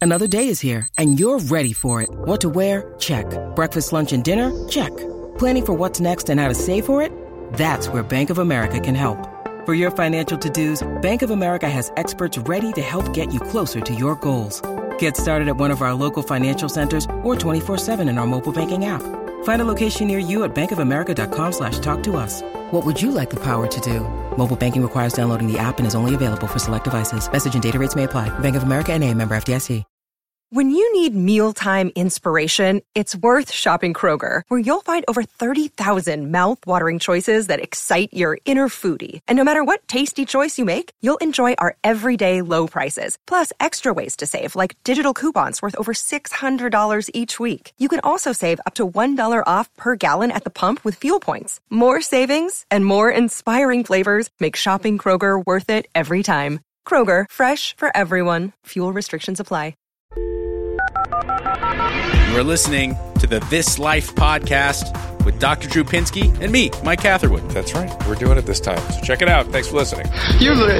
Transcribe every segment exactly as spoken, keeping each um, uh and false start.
Another day is here, and you're ready for it. What to wear? Check. Breakfast, lunch, and dinner? Check. Planning for what's next and how to save for it? That's where Bank of America can help. For your financial to-dos, Bank of America has experts ready to help get you closer to your goals. Get started at one of our local financial centers or twenty-four seven in our mobile banking app. Find a location near you at bankofamerica.com slash talk to us. What would you like the power to do? Mobile banking requires downloading the app and is only available for select devices. Message and data rates may apply. Bank of America N A, member F D I C. When you need mealtime inspiration, it's worth shopping Kroger, where you'll find over thirty thousand mouth-watering choices that excite your inner foodie. And no matter what tasty choice you make, you'll enjoy our everyday low prices, plus extra ways to save, like digital coupons worth over six hundred dollars each week. You can also save up to one dollar off per gallon at the pump with fuel points. More savings and more inspiring flavors make shopping Kroger worth it every time. Kroger, fresh for everyone. Fuel restrictions apply. You're listening to the This Life podcast with Doctor Drew Pinsky and me, Mike Catherwood. That's right. We're doing it this time. So check it out. Thanks for listening. You live.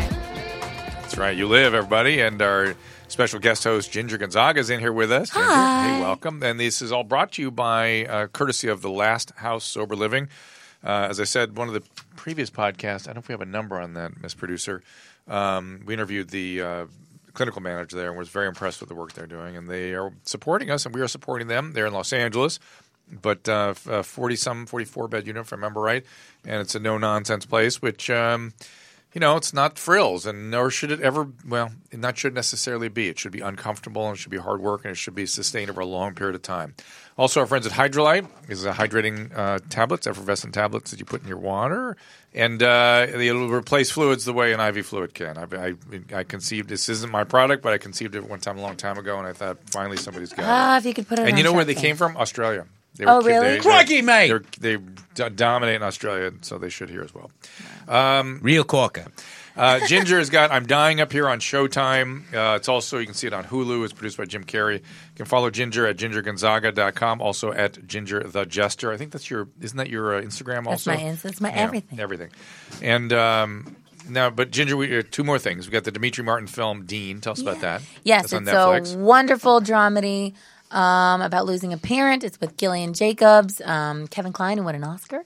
That's right. You live, everybody. And our special guest host, Ginger Gonzaga, is in here with us. Ginger, Hi. hey, welcome. And this is all brought to you by uh, courtesy of The Last House Sober Living. Uh, as I said, one of the previous podcasts, I don't know if we have a number on that, Miss Producer. Um, we interviewed the uh, clinical manager there and was very impressed with the work they're doing. And they are supporting us, and we are supporting them. They're in Los Angeles, but uh, forty-some, forty-four-bed unit, if I remember right. And it's a no-nonsense place, which, um, you know, it's not frills, and nor should it ever – well, it not should necessarily be. It should be uncomfortable, and it should be hard work, and it should be sustained over a long period of time. Also, our friends at Hydrolyte is a hydrating uh, tablets, effervescent tablets that you put in your water, and uh, it'll replace fluids the way an I V fluid can. I, I, I conceived – this isn't my product, but I conceived it one time a long time ago, and I thought finally somebody's got Ah, it. if you could put it And on you know where they something. came from? Australia. They Oh, kid- really? They, Crikey, mate! they're- They d- dominate in Australia, so they should here as well. Um, Real corker. uh, Ginger has got I'm Dying up here on Showtime. Uh, it's also, you can see it on Hulu. It's produced by Jim Carrey. You can follow Ginger at ginger gonzaga dot com, also at Ginger the Jester. I think that's your, isn't that your uh, Instagram That's also? my ins- that's my Yeah, everything. Everything. And um, now, but Ginger, we, uh, two more things. We've got the Demetri Martin film, Dean. Tell us about that. Yes, That's on it's Netflix. a wonderful dramedy um, about losing a parent. It's with Gillian Jacobs, um, Kevin Kline, who won an Oscar,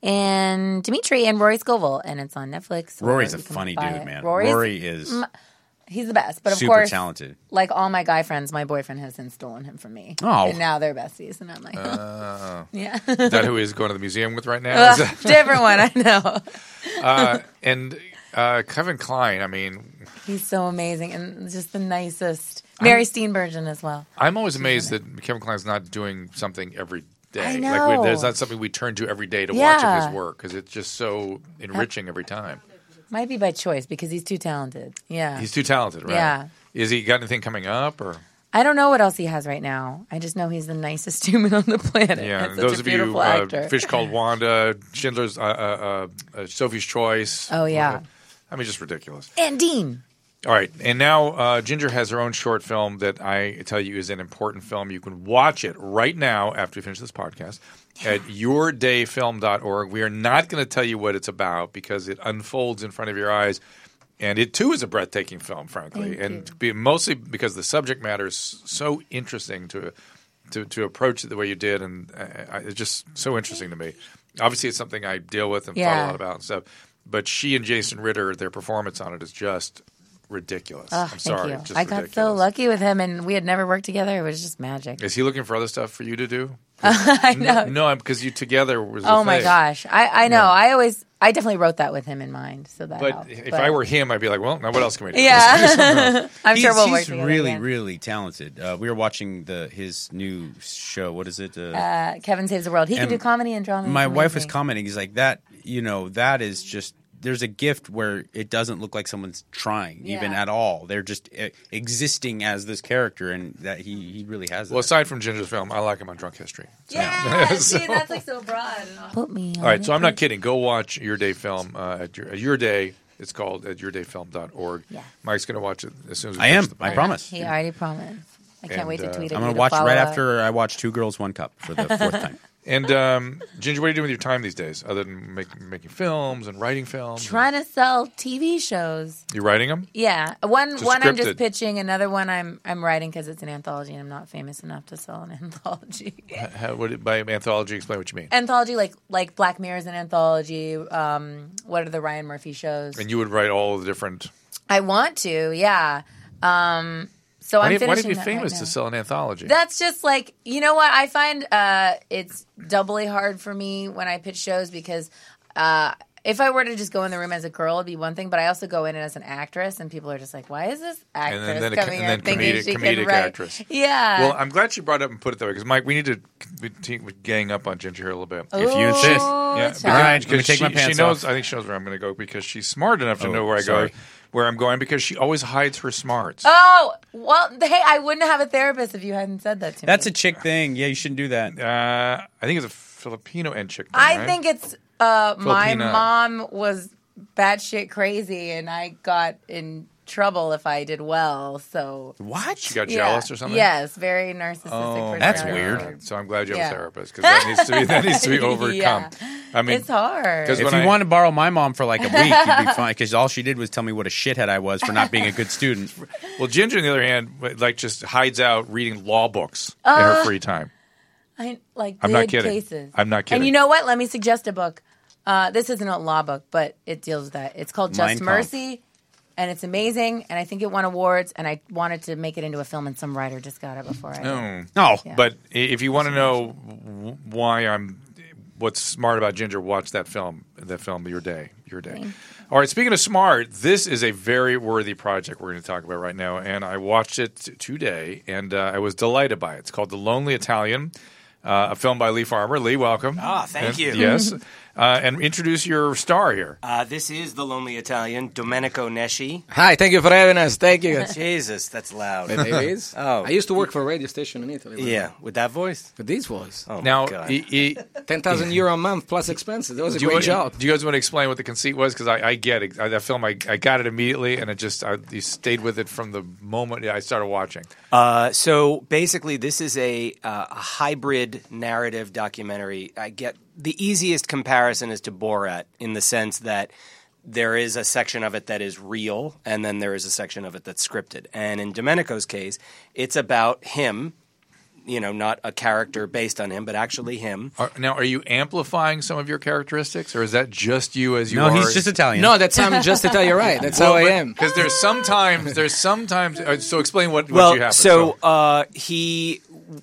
and Dimitri and Rory Scovel, and it's on Netflix. or Rory's a you can funny buy dude, it. man. Rory's, Rory is he's the best, but of super course, talented. like all my guy friends, my boyfriend has since stolen him from me. Oh. and now they're besties, and I'm like, Uh, yeah, is that who he's going to the museum with right now? Is that- different one. I know. uh, and uh, Kevin Kline, I mean, He's so amazing and just the nicest. Mary Steenburgen as well. I'm always amazed that Kevin Kline's not doing something every day. I Like we, know. there's not something we turn to every day to watch of Yeah. his work because it's just so enriching every time. Might be by choice because he's too talented. Yeah. He's too talented, right? Yeah. Is he got anything coming up or? I don't know what else he has right now. I just know he's the nicest human on the planet. Yeah, And such those a of you, beautiful uh, actor. Fish Called Wanda, Schindler's, uh, uh, uh, Sophie's Choice. Oh, yeah. I mean, just ridiculous. And Dean. All right, and now uh, Ginger has her own short film that I tell you is an important film. You can watch it right now after we finish this podcast at your day film dot org. We are not going to tell you what it's about because it unfolds in front of your eyes, and it too is a breathtaking film, frankly, Thank and you. be, mostly because the subject matter is so interesting to to, to approach it the way you did, and uh, it's just so interesting to me. Obviously, it's something I deal with and thought Yeah. a lot about and stuff. But she and Jason Ritter, their performance on it is just ridiculous. Oh, I'm thank sorry. you. Just I got ridiculous. so lucky with him, and we had never worked together. It was just magic. Is he looking for other stuff for you to do? I know. No, no, because you together was. Oh a my thing. gosh, I, I know. Yeah. I always, I definitely wrote that with him in mind, so that But helped. if But- I were him, I'd be like, well, now what else can we do? yeah, I'm he's, sure we'll work he's together really, again. really talented. Uh, we were watching the his new show. What is it? Uh, Uh, Kevin Saves the World. He can And do comedy and drama. my It's wife was amazing. commenting. He's like that. You know, that is just. There's a gift where it doesn't look like someone's trying even Yeah. at all. They're just uh, existing as this character, and that he he really has. Well, that. aside from Ginger's film, I like him on Drunk History. So- Yeah, So- see, that's like so broad. Put me. All right, so I'm not kidding. Go watch Your Day Film uh, at, your, at Your Day. It's called at your day film dot org. Yeah. Mike's going to watch it as soon as we I finish am. the I podcast. promise. He already promised. I can't And, wait to uh, tweet it. I'm gonna watch right after I watch Two Girls One Cup for the fourth time. And um, Ginger, what are you doing with your time these days, other than make, making films and writing films? Trying to sell T V shows. You writing them? Yeah, one So one I'm just scripted. pitching. Another one I'm I'm writing because it's an anthology, and I'm not famous enough to sell an anthology. How, what, by anthology, explain what you mean. Anthology, like like Black Mirror is an anthology. Um, what are the Ryan Murphy shows? And you would write all the different. I want to, yeah. Um, so Why, I'm do you- finishing why to be that famous right to now. sell an anthology? That's just like, you know what? I find uh, it's doubly hard for me when I pitch shows because uh, if I were to just go in the room as a girl, it'd be one thing. But I also go in as an actress, and people are just like, "Why is this actress And then, then a, coming and here then thinking comedic, she comedic can write?" actress. Yeah. Well, I'm glad you brought it up and put it that way because Mike, we need to we te- we gang up on Ginger here a little bit. If you insist. Ooh, Yeah, child. because, All right, let me because take she, my pants she knows. off. I think she knows where I'm going to go because she's smart enough to Oh, know where I sorry. go, where I'm going because she always hides her smarts. Oh, well, hey, I wouldn't have a therapist if you hadn't said that to That's me. a chick thing. Yeah, you shouldn't do that. Uh, I think it's a Filipino and chick thing, I right? think it's uh, my Filipina. mom was batshit crazy, and I got in trouble if I did well. So What? she got yeah. jealous or something. Yes, very narcissistic. Oh, That's personality. weird. So I'm glad you have Yeah. a therapist because that needs to be that needs to be overcome. Yeah. I mean, It's hard. 'cause If when you I- want to borrow my mom for like a week, you'd be fine because all she did was tell me what a shithead I was for not being a good student. Well, Ginger, on the other hand, like just hides out reading law books in her free time. I like I'm not big kidding. cases. I'm not kidding. And you know what? Let me suggest a book. Uh, this isn't a law book, but it deals with that. It's called Just Mein Kampf. Mercy, and it's amazing. And I think it won awards. And I wanted to make it into a film, and some writer just got it before I did. Oh. No. Yeah. But i- if you want to know w- why I'm, what's smart about Ginger, watch that film. That film, Your Day. Your Day. All right. Speaking of smart, this is a very worthy project we're going to talk about right now, and I watched it t- today, and uh, I was delighted by it. It's called The Lonely Italian, uh, a film by Lee Farmer. Lee, welcome. Ah, thank And- you. Yes, uh, and introduce your star here. Uh, this is The Lonely Italian, Domenico Nesci. Hi, thank you for having us. Thank you. Jesus, that's loud. It is. Oh. I used to work for a radio station in Italy. Yeah, with that voice? With this voice. Oh, Now, my God. i- i- ten thousand euro a month plus expenses. That was a do you, great want, job. do you guys want to explain what the conceit was? Because I, I get it. I, that film, I, I got it immediately, and it just I you stayed with it from the moment I started watching. Uh, so basically, this is a, uh, a hybrid narrative documentary. I get the easiest comparison is to Borat in the sense that there is a section of it that is real, and then there is a section of it that's scripted. And in Domenico's case, it's about him. You know, not a character based on him, but actually him. Are, now, are you amplifying some of your characteristics, or is that just you as you No, are? he's just Italian. No, that's I'm just to tell you right. That's how I am. Because there's sometimes, there's sometimes. Uh, so explain what, what Well, you have. so uh, he,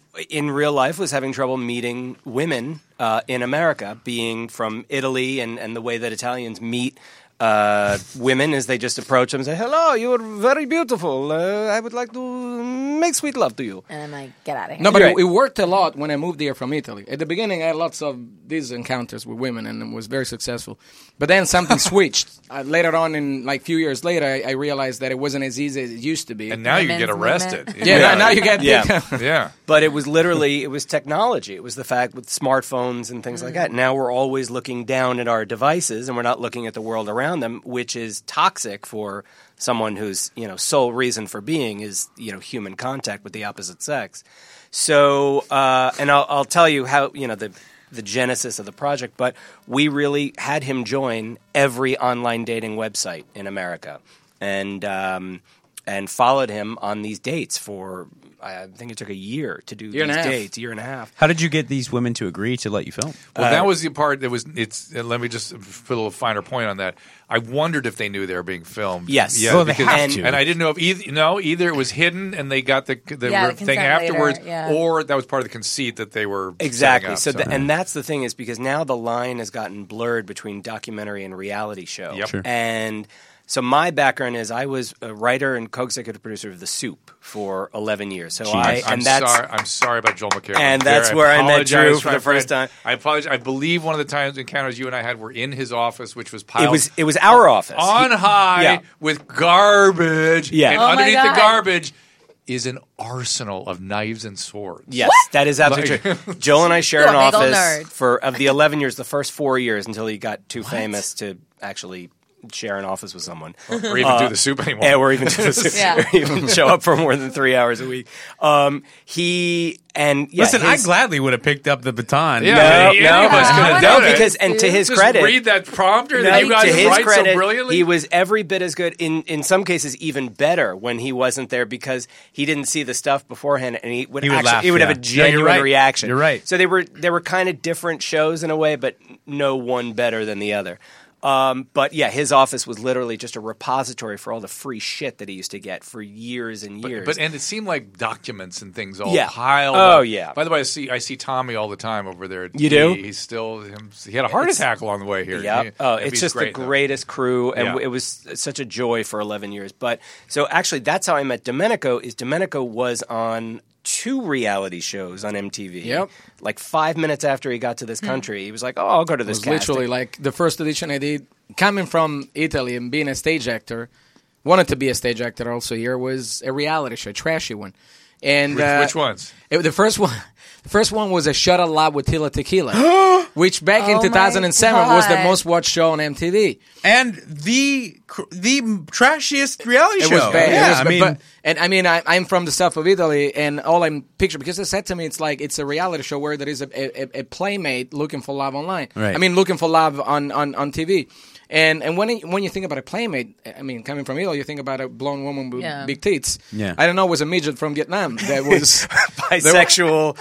in real life, was having trouble meeting women uh, in America, being from Italy, and, and the way that Italians meet uh, women is they just approach them and say, "Hello, you are very beautiful. Uh, I would like to make sweet love to you." And I'm like, get out of here. No, but Right. it, it worked a lot when I moved here from Italy. At the beginning, I had lots of these encounters with women, and it was very successful. But then something switched. Uh, later on, in like few years later, I, I realized that it wasn't as easy as it used to be. and now you Women's get arrested. movement. yeah, Now, now you get Yeah. yeah. But it was literally, it was technology. It was the fact with smartphones and things like that. Now we're always looking down at our devices and we're not looking at the world around them, which is toxic for someone whose, you know, sole reason for being is, you know, human contact with the opposite sex. So, uh, and I'll, I'll tell you how, you know, the the genesis of the project, but we really had him join every online dating website in America and um, and followed him on these dates for, I think it took a year to do Year and these a half. dates, year and a half. How did you get these women to agree to let you film? Well, that was the part that was. It's. Uh, let me just put a little finer point on that. I wondered if they knew they were being filmed. Yes. Yeah. Well, they because, have and, to. and I didn't know if either. No, either it was hidden and they got the the Yeah, re- the thing consent later, afterwards, yeah. or that was part of the conceit that they were Exactly. So, setting up, the, and that's the thing is because now the line has gotten blurred between documentary and reality show. Yep. Sure. And so my background is I was a writer and co-executive producer of The Soup for eleven years. So I I'm and that's sorry. I'm sorry about Joel McHale. And There, that's where I met Drew apologize for the my first friend. time. I apologize. I believe one of the times encounters you and I had were in his office, which was piled it was it was our office. on He- high yeah. with garbage. Yeah. And Oh my underneath the God. garbage is an arsenal of knives and swords. Yes, that is absolutely true. Joel and I share You're an a big ol' office nerd. for of the eleven years, the first four years until he got too famous to actually share an office with someone. Or even do the soup anymore. Yeah, or even do the soup. Yeah. Or even show up for more than three hours a week. Um, he and yeah, Listen, his, I gladly would have picked up the baton. Yeah, No, any no, of us I could have wanna no, done it. because and to his Just credit, read that prompter no, that you guys to his write credit, so brilliantly. he was every bit as good. In in some cases, even better when he wasn't there because he didn't see the stuff beforehand, and he would, He would actually laugh, he would yeah. have a No, you're genuine right. reaction. You're right. So they were they were kind of different shows in a way, but no one better than the other. Um, but yeah, his office was literally just a repository for all the free shit that he used to get for years and years. But and it seemed like documents and things all Yeah. piled Oh, up. yeah. By the way, I see I see Tommy all the time over there. at You T V. do? He's still he had a heart It's- attack along the way here. Yeah. He- Oh, he's it's just great, the though. greatest crew, and Yeah. it was such a joy for eleven years. But so actually, that's how I met Domenico. Is Domenico was on two reality shows on M T V. Yep. Like five minutes after he got to this country, he was like, "Oh, I'll go to It this." was literally casting." like the first edition I did, coming from Italy and being a stage actor, wanted to be a stage actor also here, was a reality show, a trashy one. And Which, uh, which ones? it- the first one the first one was a Shut Up Lab with Tila Tequila, which back in Oh my two thousand seven was the God. most watched show on M T V. And the cr- the trashiest reality It show. was bad. Yeah, it was I bad. mean, But, and I mean, I, I'm from the south of Italy, and all I'm picturing, because they said to me, it's like it's a reality show where there is a, a, a playmate looking for love online. Right. I mean, looking for love on, on, on T V. And and when it, when you think about a playmate, I mean, coming from Italy, you think about a blonde woman with Yeah. big tits. Yeah. I don't know, it was a midget from Vietnam that was bisexual.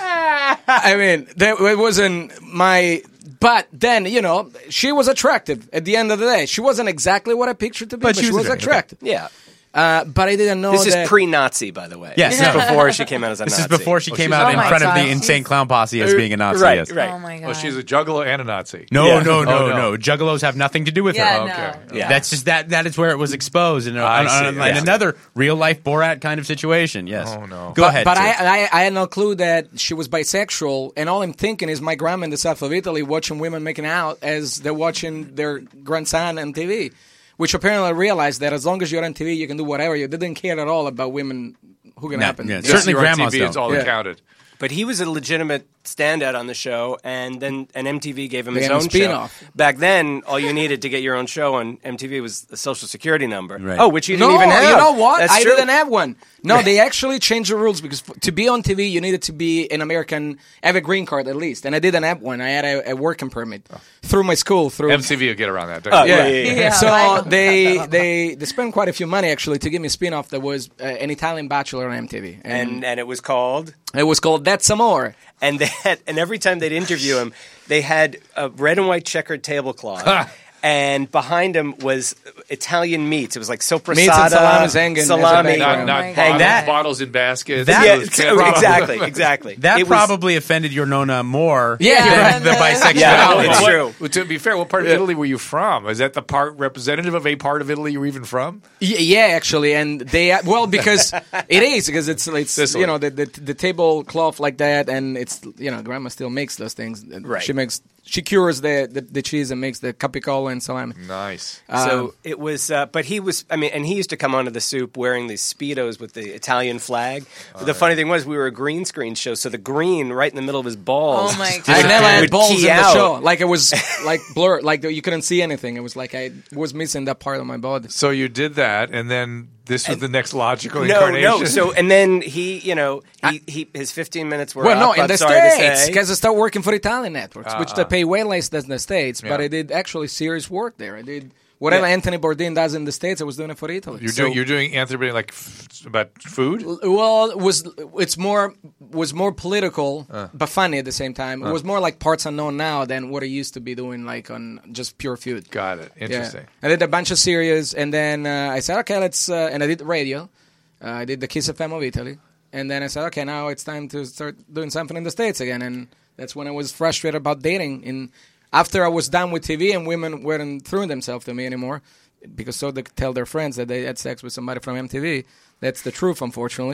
I mean, that it wasn't my. But then, you know, she was attractive at the end of the day. She wasn't exactly what I pictured to be, but, But she, she was was attractive. Yeah. Uh, but I didn't know This that. is pre-Nazi, by the way. Yes, This is no. before she came out as a this Nazi. is before she came she's- out Oh in my front of God. the Insane Clown Posse as being a Nazi. Right, yes. right. Oh my god. Oh, she's a juggalo and a Nazi. No, Yeah. no, no, Oh, no, no. Juggalos have nothing to do with Yeah, her. no. Okay. Yeah. That's just that. That is where it was exposed in, a, I on, see, on- yeah. in another real life Borat kind of situation. Yes. Oh, no. Go but, ahead. But Sid. I, I, I had no clue that she was bisexual, and all I'm thinking is my grandma in the south of Italy watching women making out as they're watching their grandson on T V, which apparently I realized that as long as you're on T V, you can do whatever. You didn't care at all about women hooking No, up. And, yeah, yeah. certainly You're on grandmas T V, it's don't. all Yeah. that counted. But he was a legitimate standout on the show, and then and M T V gave him They his gave him own a show. spin-off. Back then, all you needed to get your own show on M T V was a social security number. Right. Oh, which you didn't No, even have. you know what? That's I true. didn't have one. No, they actually changed the rules because f- to be on T V, you needed to be an American, have a green card at least. And I didn't have one. I had a, a working permit through my school. Through M T V will get around that. don't Oh, you? yeah, yeah, yeah. Yeah, so Michael. they they they spent quite a few money actually to give me a spin-off that was uh, an Italian Bachelor on M T V, And and it was called. it was called That's Some More. And they had, and every time they'd interview him, they had a red and white checkered tablecloth. And behind him was Italian meats. It was like sopressata, Meats and salamis hanging as a salami. background. Not, Oh not my bottles, God. That- bottles in baskets. That- Yeah, Those ex- can't- exactly, exactly. that It was- probably offended your Nona more Yeah, than you're the right. bisexuality. Yeah, Well, it's what- true. well, to be fair, what part of Italy were you from? Is that the part representative of a part of Italy you were even from? Y- yeah, actually, and they well because it is because it's it's Sicily. you know the, the the tablecloth like that, and it's you know grandma still makes those things. Right. She makes she cures the, the, the cheese and makes the capicola and salami. Nice. So Um, it was, uh, but he was. I mean, and he used to come onto the soup wearing these speedos with the Italian flag. Oh, the funny thing was, we were a green screen show, so the green right in the middle of his balls. Oh my just I God. never had would balls in key the out. show. Like it was like blurred. Like you couldn't see anything. It was like I was missing that part of my body. So you did that, and then this was the next logical No, incarnation. no. So and then he, you know, he, he his fifteen minutes were Well, no, up. in I'm the sorry to States, say. because I started working for Italian networks, which they Uh-uh. pay way less than the States. But Yeah. I did actually serious work there. I did whatever Yeah. Anthony Bourdain does in the States. I was doing it for Italy. You're So- doing you're doing Anthony like f- about food. Well, it was it's more was more political, Uh. but funny at the same time. It was more like Parts Unknown now than what I used to be doing, like on just pure food. Got it. Yeah. Interesting. I did a bunch of series, and then uh, I said, okay, let's. Uh, and I did radio. Uh, I did the Kiss F M of Italy, and then I said, okay, now it's time to start doing something in the States again. And that's when I was frustrated about dating. And after I was done with T V, and women weren't throwing themselves to me anymore, because so they could tell their friends that they had sex with somebody from M T V. That's the truth, unfortunately.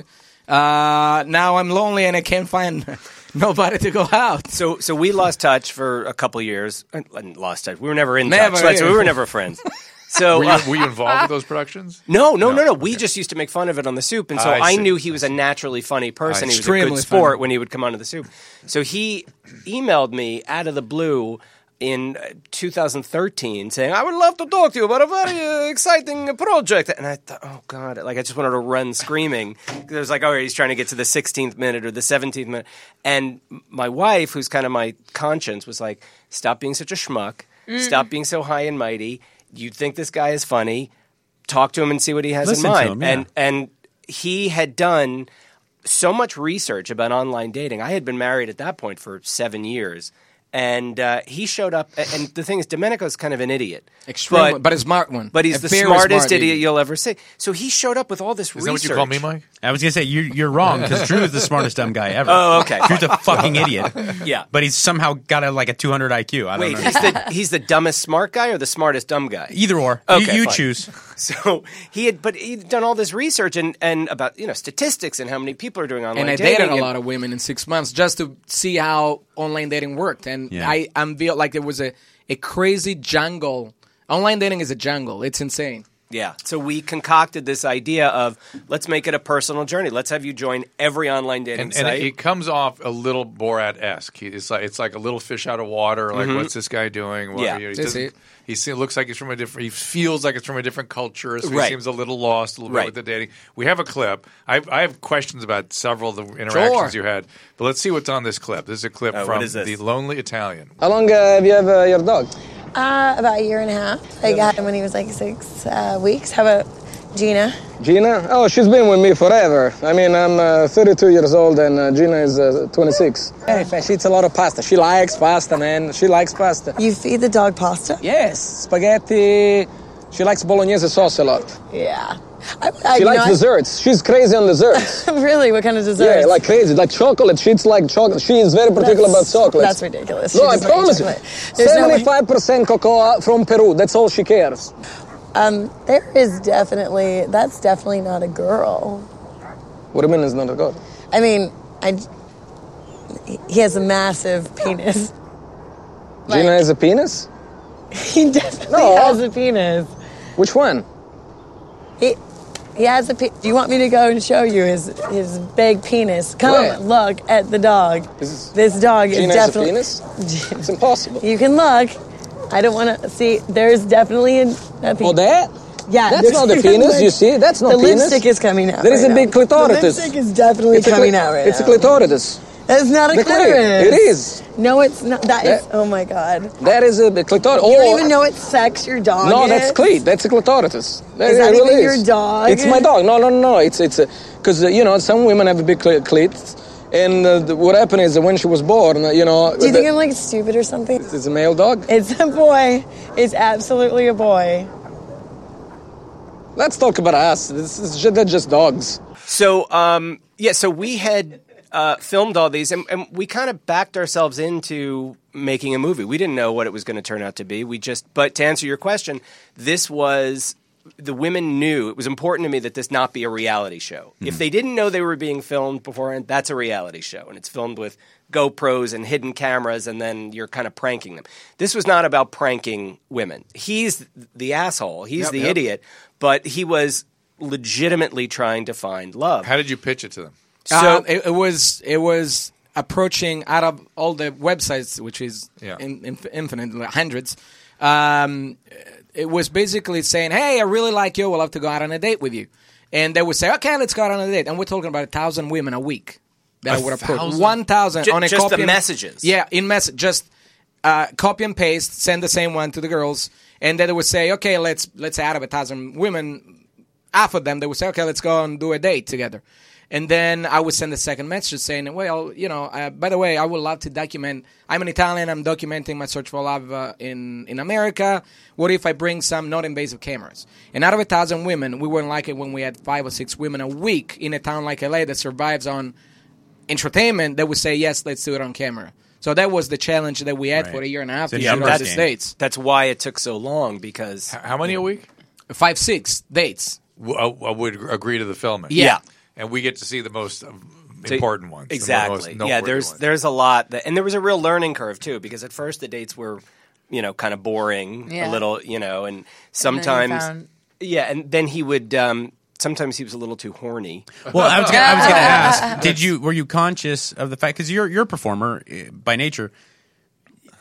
Uh, now I'm lonely and I can't find nobody to go out. So, so we lost touch for a couple years. Uh, Lost touch. We were never in Never, touch. Right? So yeah. we were never friends. So Were you, uh, were you involved with those productions? no, no, no, No, no. We okay. just used to make fun of it on the soup, and so I I, see. knew he was a naturally funny person. I He was a Extremely good sport funny. when he would come onto the soup. So he emailed me out of the blue. in two thousand thirteen saying, I would love to talk to you about a very uh, exciting project. And I thought, oh, God, like I just wanted to run screaming. It was like, oh, he's trying to get to the sixteenth minute or the seventeenth minute. And my wife, who's kind of my conscience, was like, stop being such a schmuck. Mm. Stop being so high and mighty. You think this guy is funny. Talk to him and see what he has Listen in mind. To him, yeah. And And he had done so much research about online dating. I had been married at that point for seven years. And uh, he showed up, and the thing is, Domenico's kind of an idiot. Extremely, but, but a smart one. But he's a the very smartest smart idiot idiot. you'll ever see. So he showed up with all this Is research. that what you call me, Mike? I was gonna say you're you're wrong because Drew is the smartest dumb guy ever. Oh, okay. Drew's a fucking idiot. Yeah, but he's somehow got a, like a two hundred I Q. I don't Wait, know. he's the he's the dumbest smart guy or the smartest dumb guy? Either or. Okay, you you fine. choose. So he had, but he'd done all this research and, and about you know statistics and how many people are doing online and I dating. dated a and, lot of women in six months just to see how online dating worked. And Yeah. I unveiled like there was a, a crazy jungle. Online dating is a jungle. It's insane. Yeah. So we concocted this idea of let's make it a personal journey. Let's have you join every online dating And, site. and it comes off a little Borat-esque. He- It's like it's like a little fish out of water. Like, what's this guy doing? What, Yeah. you know, he That's doesn't- it. He se- looks like he's from a different. He feels like it's from a different culture. So Right. he seems a little lost, a little Right. bit with the dating. We have a clip. I, I have questions about several of the interactions Sure. you had, but let's see what's on this clip. This is a clip Oh, what from is this? The Lonely Italian. How long uh, have you have uh, your dog? Uh, about a year and a half. I got him when he was like six uh, weeks. How about Gina? Gina? Oh, she's been with me forever. I mean, I'm uh, thirty-two years old and uh, Gina is uh, twenty-six. Hey, she eats a lot of pasta. She likes pasta, man. She likes pasta. You feed the dog pasta? Yes, spaghetti. She likes bolognese sauce a lot. Yeah. I, I, She you likes know, I- desserts. She's crazy on desserts. Really? What kind of desserts? Yeah, like crazy. Like chocolate. She eats like chocolate. She is very particular That's- about chocolate. That's ridiculous. No, She I doesn't like promise you. chocolate. There's no way- seventy-five percent cocoa from Peru. That's all she cares. Um, there is definitely, that's definitely not a girl. What do you mean it's not a god? I mean, I, he has a massive penis. Gina Like- has a penis? He definitely No. has a penis. Which one? He he has a pe- Do you want me to go and show you his his big penis? Come Where? look at the dog. Is- This dog Gina is has a definitely penis? It's impossible. You can look. I don't want to see. There's definitely a, a penis. Oh, that? Yeah, That's there's- not the penis, you see? That's not the penis. lipstick is coming out. There is right a big now. clitoris. The lipstick is definitely It's a coming cli- out right It's now. a clitoris. That's not a The clit. clitoris. It is. No, it's not. That is. That- Oh my god. That is a clitoris. You don't Oh, even know what sex your dog No, is. that's clit. That's a clitoris. That, Is that it really even your is. dog? It's my dog. No, no, no, no. It's it's because uh, you know some women have a big clit, clit and uh, the, what happened is that when she was born, uh, you know, Do you the- think I'm like stupid or something? it's a male dog. It's a boy. It's absolutely a boy. Let's talk about us. This is just, they're just dogs. So, um, yeah, so we had uh, filmed all these, and, and we kind of backed ourselves into making a movie. We didn't know what it was going to turn out to be. We just, but to answer your question, this was the women knew it was important to me that this not be a reality show. Mm-hmm. If they didn't know they were being filmed beforehand, that's a reality show, and it's filmed with GoPros and hidden cameras, and then you're kind of pranking them. This was not about pranking women. He's the asshole. He's Yep, the yep. idiot, but he was legitimately trying to find love. How did you pitch it to them? So Uh, it, it was it was approaching out of all the websites, which is Yeah. in, in, infinite, like hundreds. Um, it was basically saying, "Hey, I really like you. I'd love to go out on a date with you." And they would say, "Okay, let's go out on a date." And we're talking about a thousand women a week that A would approach. thousand? One thousand Ju- on a just copy the and- messages? Yeah, in message, just uh, copy and paste, send the same one to the girls, and then they would say, "Okay, let's let's say out of a thousand women, half of them they would say, okay, let's go and do a date together." And then I would send a second message saying, well, you know, uh, by the way, I would love to document. I'm an Italian. I'm documenting my search for love uh, in, in America. What if I bring some non-invasive cameras? And out of a thousand women, we wouldn't like it when we had five or six women a week in a town like L A that survives on entertainment that would say, yes, let's do it on camera. So that was the challenge that we had Right. for a year and a half So to yeah, shoot out that's- the States. That's why it took so long because H- How many a week? Five, six dates. W- I, I would agree to the filming. Yeah. And we get to see the most uh, important ones. the exactly. most Yeah, noteworthy there's ones. there's a lot that, and there was a real learning curve too because at first the dates were, you know, kind of boring, Yeah. a little, you know, and And then you sometimes found- yeah, and then he would um, sometimes he was a little too horny. Well, I was gonna, I was going to ask, did you were you conscious of the fact because you're you're a performer uh, by nature?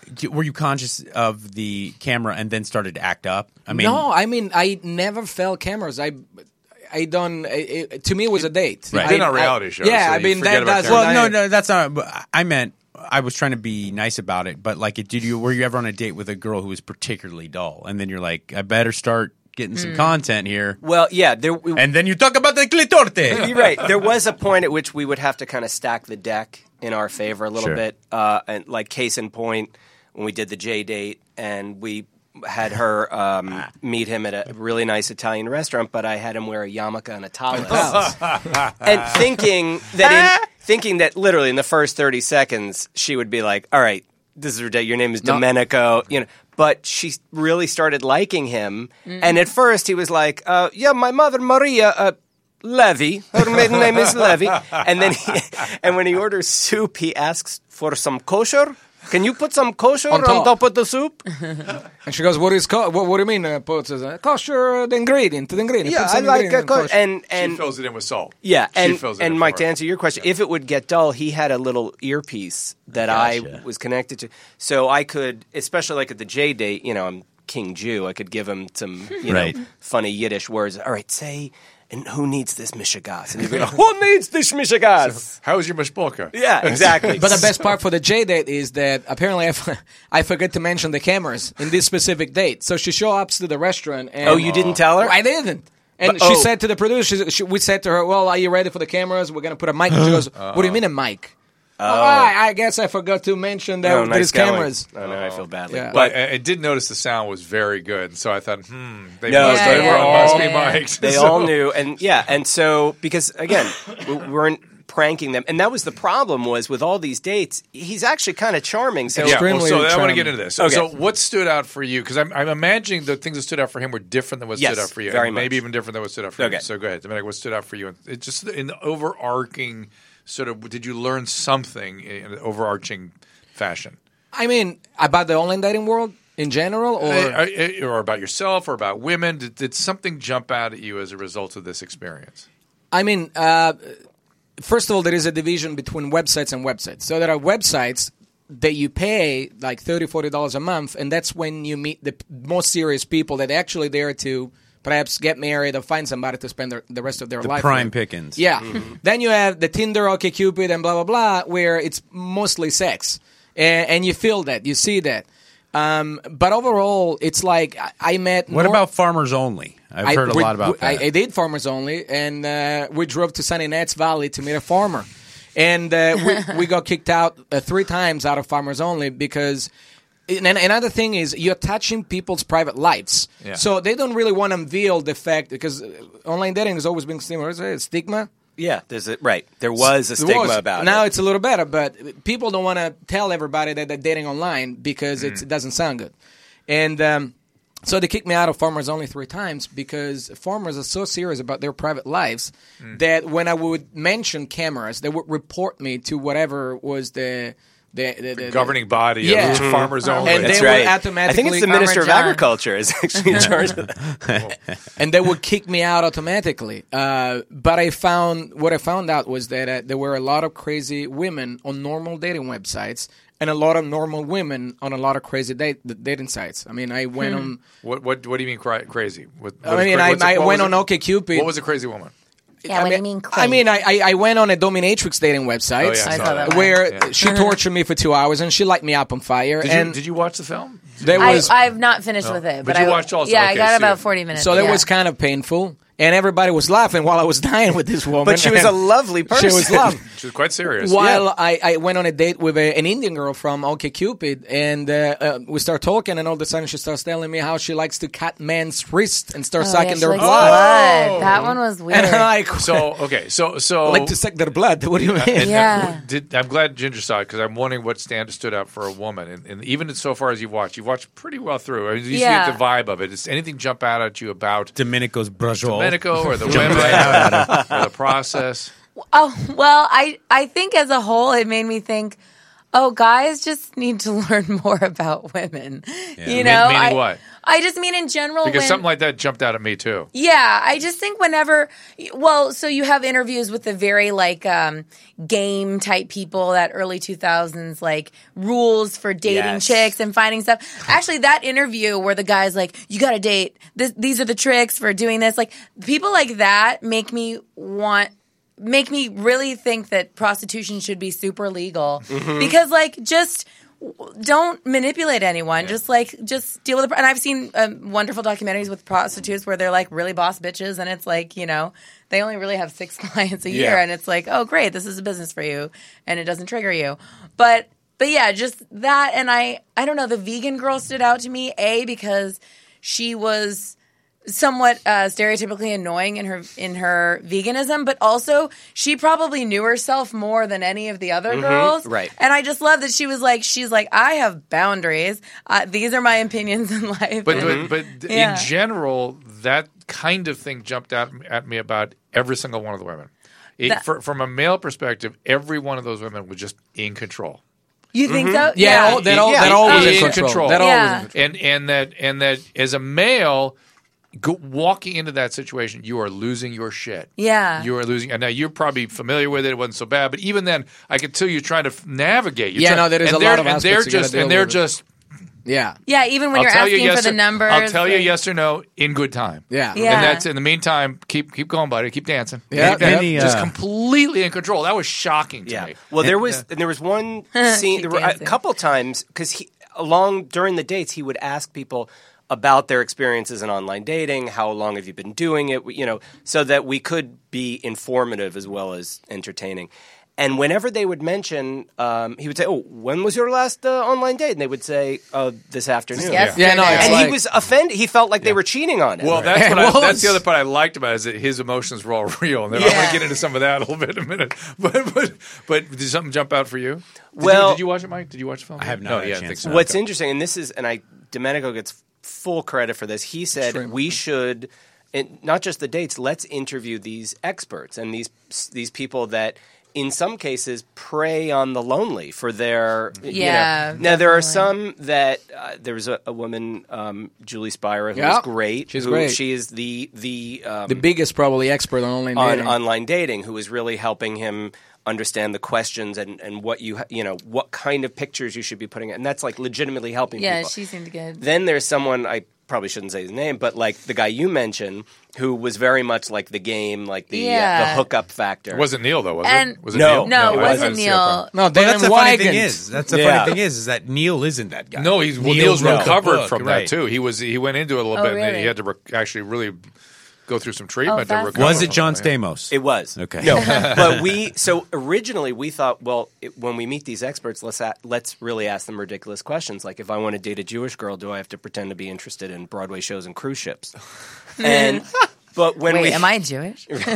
were you conscious of the camera and then started to act up? I mean, no, I mean, I never felt cameras. I, I don't. It, it, to me, it was a date. Right. I, Did on reality I, shows. Yeah, so I you mean, forget that, about that's cameras. well, what no, I, no, that's not. but I meant I was trying to be nice about it, but like, did you were you ever on a date with a girl who was particularly dull, and then you're like, I better start getting some content here, Well, yeah, there. and then you talk about the clitorte. You're right. There was a point at which we would have to kind of stack the deck in our favor a little Sure. bit. Uh, and like case in point, when we did the J date and we had her um, meet him at a really nice Italian restaurant, but I had him wear a yarmulke and a tallis, and thinking that in, thinking that literally in the first thirty seconds she would be like, "All right, this is ridiculous. Your name is Domenico," you know. But she really started liking him, and at first he was like, uh, "Yeah, my mother Maria uh, Levi. Her maiden name is Levi." And then, he, and when he orders soup, he asks for some kosher. Can you put some kosher on On top. top, of the soup? and she goes, "What is co- what, what do you mean? Uh, put uh, kosher the ingredient, the ingredient." Yeah, Put I some like ingredient uh, in ko- kosher." and She and fills it in with salt. yeah, She and fills it and in Mike, for to her. answer your question, if it would get dull, he had a little earpiece that Gotcha. I was connected to, so I could, especially like at the J date, you know, I'm King Jew, I could give him some, you Right. know, funny Yiddish words. All right, say, and who needs this mishigas? And he'd be like, who needs this mishigas? How is your mishpolka? Yeah, exactly. But the best part for the J date is that apparently I, f- I forgot to mention the cameras in this specific date. So she shows up to the restaurant. And, Oh, you didn't tell her? I didn't. And But- she oh. said to the producer, she, she, we said to her, "Well, are you ready for the cameras? We're going to put a mic." And she goes, "What do you mean a mic?" Oh, I, I guess I forgot to mention that Oh, there's nice going. cameras. Oh, no, I feel badly. Yeah. But But I, I did notice the sound was very good, so I thought, hmm, they No, must, they they were were, all- must be Yeah. mic'd. they So- all knew, and yeah, and so because again, we weren't pranking them, and that was the problem. Was with all these dates, he's actually kind of charming. So Yeah, well, Extremely so I want to charming. get into this. So, Okay. so what stood out for you? Because I'm, I'm imagining the things that stood out for him were different than what Yes, stood out for you. very and maybe much. even different than what stood out for Okay. you. So go ahead. Domenic, what stood out for you? It just in the overarching sort of, did you learn something in an overarching fashion? I mean, about the online dating world in general, or Uh, uh, or about yourself or about women? Did, did something jump out at you as a result of this experience? I mean, uh, first of all, there is a division between websites and websites. So there are websites that you pay like thirty dollars, forty dollars a month, and that's when you meet the p- most serious people that are actually there to perhaps get married or find somebody to spend their, the rest of their The life prime with. pickings. Yeah. Then you have the Tinder, OkCupid, and blah, blah, blah, where it's mostly sex. And, and you feel that. You see that. Um, but overall, it's like I, I met What more- about farmers only? I've I- heard a we- lot about I, that. I did farmers only, and uh, we drove to Sunny Nats Valley to meet a farmer, and uh, we, we got kicked out uh, three times out of farmers only because. And and another thing is you're touching people's private lives, Yeah. so they don't really want to unveil the fact because uh, online dating has always been stigma. Is it stigma? yeah, there's a right. There was a There stigma was. about now it. it's a little better, but people don't want to tell everybody that they're dating online because it's, it doesn't sound good. And um, so they kicked me out of Farmers Only three times because farmers are so serious about their private lives that when I would mention cameras, they would report me to whatever was the the, the, the Governing body Yeah. of farmers only. And That's they right. would automatically- I think it's the Minister of Farmer John. Agriculture is actually in charge of that. and they would kick me out automatically. Uh, but I found what I found out was that uh, there were a lot of crazy women on normal dating websites, and a lot of normal women on a lot of crazy date, dating sites. I mean, I went on. What, what, what do you mean cra- crazy? What, what I is mean, cra- I, what's a- I what went was on a- OkCupid. What was a crazy woman? Yeah, I what do mean, you mean I mean, I, I I went on a dominatrix dating website Oh, yeah, I saw that one. where Yeah. she tortured me for two hours and she light me up on fire. Did, and you, did you watch the film? there I, was I've not finished with it, But but, you I watched also- Yeah, I okay, got so about you- forty minutes. so that yeah. was kind of painful, and everybody was laughing while I was dying with this woman. But she was a lovely person. She was lovely. She was quite serious. While I, I went on a date with a, an Indian girl from OkCupid, and uh, uh, we start talking, and all of a sudden she starts telling me how she likes to cut men's wrists and start Oh, sucking yeah, she their likes blood. blood. That one was weird. And I'm like, So okay, so so I like to suck their blood. What do you mean? And, uh, Yeah. did, I'm glad Ginger saw it because I'm wondering what stand stood out for a woman, and, and even so far as you've watched, you've watched pretty well through. I mean, you Yeah. see the vibe of it. Does anything jump out at you about Domenico's brajol. Domenico or the women or the process? Oh, well, I I think as a whole, it made me think, oh, guys just need to learn more about women. You Mean- know, meaning I, what? I just mean in general. Because when, something like that jumped out at me too. Yeah, I just think whenever, well, so you have interviews with the very like um, game type people, that early two thousands like rules for dating Yes. chicks and finding stuff. Actually, that interview where the guy's like, you got to date. This, these are the tricks for doing this. Like people like that make me want. Make me really think that prostitution should be super legal Mm-hmm. because like just don't manipulate anyone. Just like just deal with it. And I've seen um, wonderful documentaries with prostitutes where they're like really boss bitches, and it's like you know they only really have six clients a year, Yeah. and it's like oh great, this is a business for you, and it doesn't trigger you. But but yeah, just that, and I I don't know. The vegan girl stood out to me a because she was somewhat uh, stereotypically annoying in her in her veganism, but also she probably knew herself more than any of the other girls. right. And I just love that she was like, she's like, I have boundaries. Uh, these are my opinions in life. But And- but, but Yeah. in general, that kind of thing jumped out at me about every single one of the women. It, That- for, from a male perspective, every one of those women was just in control. you think so? Yeah, all, that all Yeah. that all was In in control. control. That all Yeah. was in control. And and that and that as a male, go, walking into that situation, you are losing your shit. Yeah. You are losing. And now you're probably familiar with it. It wasn't so bad, but even then, I could tell you're trying to f- navigate. You're Yeah, trying- no, there is and a they're- lot of and they're aspects you gotta just deal and they're with. just. Yeah. Yeah, even when I'll you're tell you asking yes for the or, numbers. I'll tell you like- yes or no in good time. Yeah. Yeah. And that's in the meantime, keep keep going, buddy. Keep dancing. Yeah, Keep yeah. dancing. Any, just uh, completely in control. That was shocking to Yeah. me. Well, there was and there was one scene. Keep There were a dancing. couple times because he along during the dates he would ask people about their experiences in online dating. How long have you been doing it? You know, so that we could be informative as well as entertaining. And whenever they would mention, um, he would say, "Oh, when was your last uh, online date?" And they would say, "Oh, this afternoon." Yes. Yeah, no, it's And like, he was offended. He felt like they were cheating on him. Well, that's what Well, I, that's the it's- other part I liked about it, is that his emotions were all real. And then I Yeah. want to get into some of that a little bit in a minute. But but, but did something jump out for you? Did Well- you, did you watch it, Mike? Did you watch the film? I have not No, had a yeah, I chance think so. to. What's interesting, and this is, and I, Domenico gets full credit for this. He said Extremely. we should, and not just the dates. Let's interview these experts and these these people that, in some cases, prey on the lonely for their. Yeah, You know. Now there are definitely. some that uh, there was a, a woman, um, Julie Spira, who Yeah, was great. she's who- great. She is the the um, the biggest probably expert on online on dating. online dating, who is really helping him understand the questions and, and what you ha- you know what kind of pictures you should be putting, and that's like legitimately helping Yeah, people. she seemed good. Then there's someone, I probably shouldn't say his name, but like the guy you mentioned, who was very much like the game, like the uh, Yeah. the hookup factor. It wasn't Neil, though, was And- it? Was it No. Neil? No, it I- I wasn't didn't see that Neil. part. no, Well, that's Dan the funny thing Wygant. is that's the Yeah. funny thing is is that Neil isn't that guy. No, he's well, Neil's Neil's wrote the recovered book, from right. that too. He was he went into it a little Oh, bit, and really? he had to rec- actually really go through some treatment Oh, to fascinating. recover. Was it from John yeah. Stamos? It was Okay. No, but we so originally we thought, well, it, when we meet these experts, let's a, let's really ask them ridiculous questions, like if I want to date a Jewish girl, do I have to pretend to be interested in Broadway shows and cruise ships? And but when Wait, we am I Jewish? Wait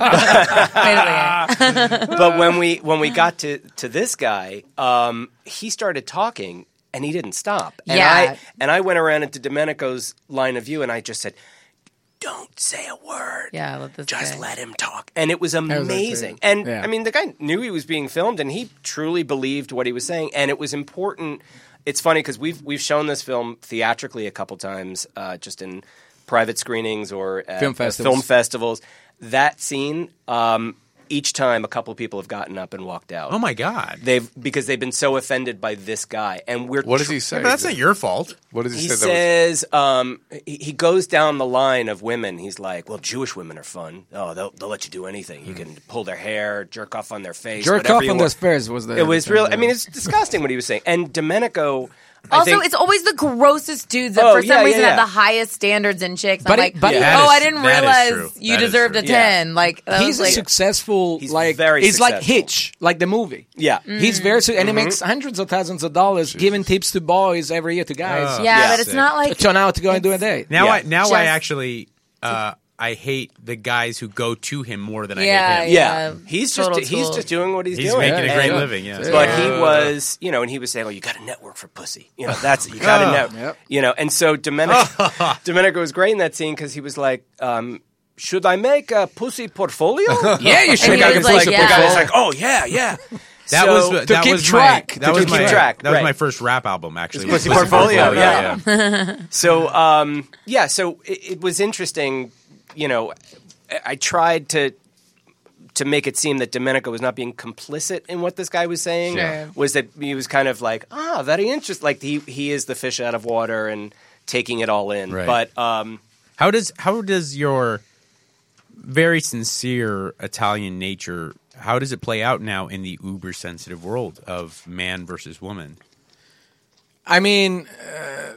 a second. but when we when we got to to this guy, um, he started talking and he didn't stop. And Yeah. I and I went around into Domenico's line of view and I just said, "Don't say a word. Yeah, let this Just guy- let him talk." And it was was amazing. actually- And yeah. I mean, the guy knew he was being filmed and he truly believed what he was saying. And it was important. It's funny because we've we've shown this film theatrically a couple times, uh, just in private screenings or at, Film uh, festivals. film festivals. That scene, um, each time a couple people have gotten up and walked out. Oh my God! They've because they've been so offended by this guy, and we're. What does tr- he say? But that's not your fault. What does he, He say? says um, he, he goes down the line of women. He's like, "Well, Jewish women are fun. Oh, they'll they'll let you do anything. You can pull their hair, jerk off on their face, Jerk whatever off you on want." the Spurs was the. It was the- real. I mean, it's disgusting what he was saying. And Domenico. I Also, think, it's always the grossest dudes that Oh, for some yeah, yeah, reason yeah. have the highest standards in chicks. But I'm it- like, but oh, it- That I is- didn't that is realize true. you That is deserved true. a Yeah. ten. Like, that He's was a like, successful, He's like very it's like successful. Hitch, like the movie. yeah. He's very su- and he makes hundreds of thousands of dollars giving tips to boys every year to guys Oh. yeah, Yeah. but it's not like to turn out to go and do a date. Now Yeah. I now I Just- actually uh, I hate the guys who go to him more than Yeah, I hate him. Yeah, Yeah, he's just total he's tool. just doing what he's, He's doing. making a Yeah, great yeah. living. Yeah. But Yeah. he was, you know, and he was saying, "Oh, you got to network for pussy. You know, that's it. You got to Oh. network. Yep. You know." And so Domenico, Domenico was great in that scene because he was like, um, "Should I make a pussy portfolio?" Yeah, you And should the he guy was was like, like, yeah. the guy was like, "Oh yeah, yeah." That So- was To that keep was track. My, that To was keep my track, that was right. my first rap album actually. Pussy was Portfolio, yeah. yeah. So, um, yeah, so it, it was interesting. You know, I, I tried to to make it seem that Domenico was not being complicit in what this guy was saying. Sure. Was that he was kind of like, ah, very interesting. Like he he is the fish out of water and taking it all in. Right. But um, How does how does your very sincere Italian nature, how does it play out now in the uber sensitive world of man versus woman? I mean, uh,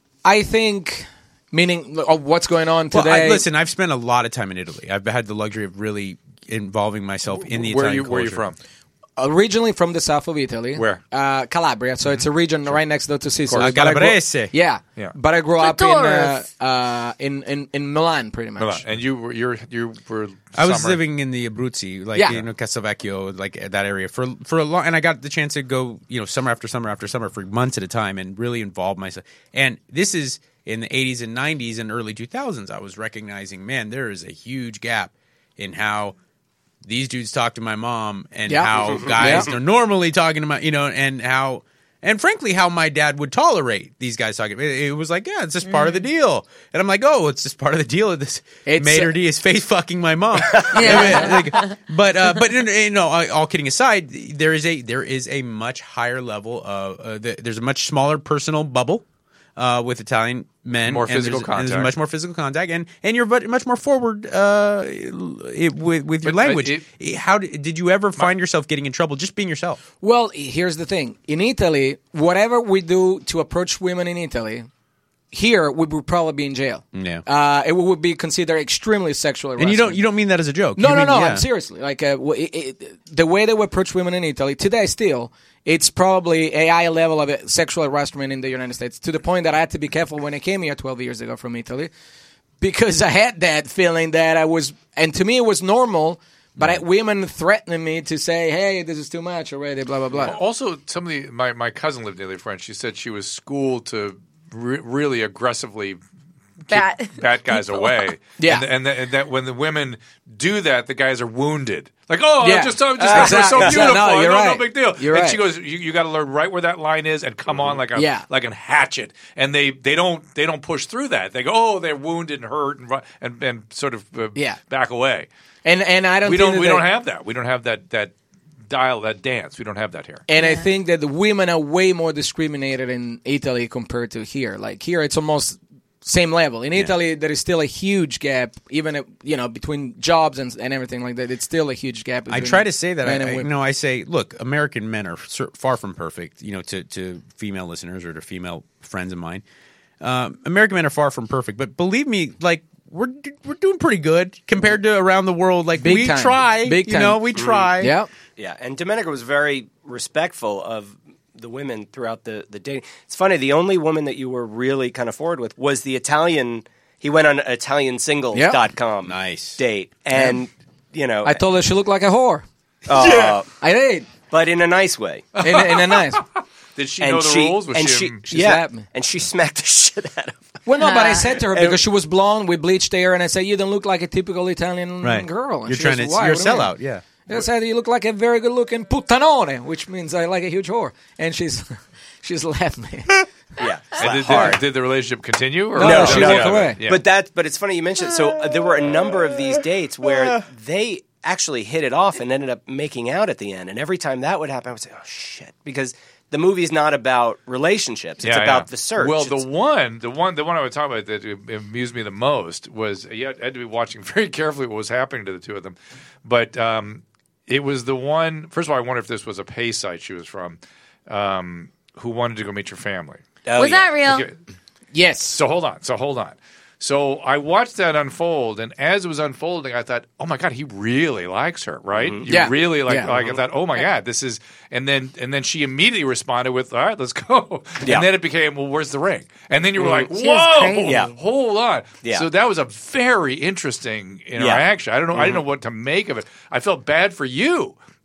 I think, meaning of what's going on Well, today. I, listen, I've spent a lot of time in Italy. I've had the luxury of really involving myself in the Where are Italian you? Where are you culture. from? Originally from the south of Italy. Where? Uh, Calabria. So it's a region right next door to Sicily. Uh, But I grew- Calabrese. Yeah. Yeah. But I grew up in, uh, Torres. uh, in in in Milan, pretty much. Milan. And you were you're, you were. I was summer- living in the Abruzzi, like Yeah. you know Castelvecchio, like that area for for a long, and I got the chance to go, you know, summer after summer after summer for months at a time, and really involve myself. And this is in the eighties and nineties and early two thousands. I was recognizing, man, there is a huge gap in how these dudes talk to my mom and Yeah. how guys Yeah. are normally talking to my, you know, and how. And frankly, how my dad would tolerate these guys talking. It, it was like, yeah, it's just part of the deal. And I'm like, oh, it's just part of the deal. This It's, Mater uh, D is face fucking my mom. Yeah. Like, but uh, but you know, all kidding aside, there is a there is a much higher level of uh, the, there's a much smaller personal bubble uh, with Italian men. More and physical there's, and contact. there's much more physical contact, and and you're but- much more forward uh, it, with with your But, uh, language. it- How did, did you ever find yourself getting in trouble just being yourself? Well, here's the thing. In Italy, whatever we do to approach women in Italy, here we would probably be in jail. Yeah. Uh, it would be considered extremely sexual harassment. And you don't you don't mean that as a joke. No, You no, mean- no. yeah. I'm seriously like uh, w- it, it, the way they would approach women in Italy today. Still, it's probably a high level of uh, sexual harassment in the United States to the point that I had to be careful when I came here twelve years ago from Italy because I had that feeling that I was, and to me it was normal. But I, women threatening me to say, "Hey, this is too much already." Blah blah blah. Also, some of the my, my cousin lived in Italy, French. She said she was schooled to re- really aggressively Bat. keep bad guys away. Yeah. and, and, that, and that when the women do that, the guys are wounded. Like, oh, Yeah. just, just Uh, they're exactly. so Yeah. beautiful. No, No, you're no right. big deal. You're and right. she goes, you, you got to learn right where that line is and come on like a Yeah. like a hatchet. And they, they don't they don't push through that. They go, oh, they're wounded and hurt and ru- and, and sort of uh, Yeah. back away. And and I don't. We think don't that we they- don't have that. We don't have that that dial that dance. We don't have that here. And I think that the women are way more discriminated in Italy compared to here. Like here, it's almost same level. In Italy, there is still a huge gap, even uh, you know between jobs and and everything like that. It's still a huge gap. I between try to say that. I, men and I, you women. know, I say, look, American men are cer- far from perfect. You know, to, to female listeners or to female friends of mine, um, American men are far from perfect. But believe me, like we're d- we're doing pretty good compared to around the world. Like Big we time. try, Big you time. know, we try. Yeah. Yeah, and Domenico was very respectful of the women throughout the, the dating. It's funny, the only woman that you were really kind of forward with was the Italian. He went on Italian Singles dot com Nice. date. And, you know. I told her she looked like a whore. uh, I did But in a nice way. in, a- in a nice. Did she and know the she, rules? Was and she, she, she yeah, slapped me. and she smacked the shit out of him. Well, no, but I said to her because she was blonde with bleached hair, and I said, "You don't look like a typical Italian Right. girl." And You're she trying goes, to. "Why? You're a What do you mean?" sellout. Yeah. I said, "You look like a very good-looking puttanone," which means I like a huge whore. And she's she's laughed me. Yeah, and did, hard. did, did the relationship continue? Or No, No, she no, walked no. away. Yeah. But that, but it's funny you mentioned. So uh, there were a number of these dates where they actually hit it off and ended up making out at the end. And every time that would happen, I would say, "Oh shit," because the movie's not about relationships; it's Yeah, about yeah. the search. Well, It's- the one, the one, the one I was talking about that amused me the most was you had, had to be watching very carefully what was happening to the two of them. But um, it was the one. First of all, I wonder if this was a pay site she was from, um, who wanted to go meet your family. oh, Was yeah. that real? Okay, Yes. So hold on. So hold on. So I watched that unfold, and as it was unfolding, I thought, "Oh my god, he really likes her, right? You Yeah. really like." Yeah. Like I thought, "Oh my god, this is." And then and then she immediately responded with, "All right, let's go." Yeah. And then it became, "Well, where's the ring?" And then you were like, She was "Whoa, crazy. Yeah. hold on." Yeah. So that was a very interesting interaction. I don't know. I didn't know what to make of it. I felt bad for you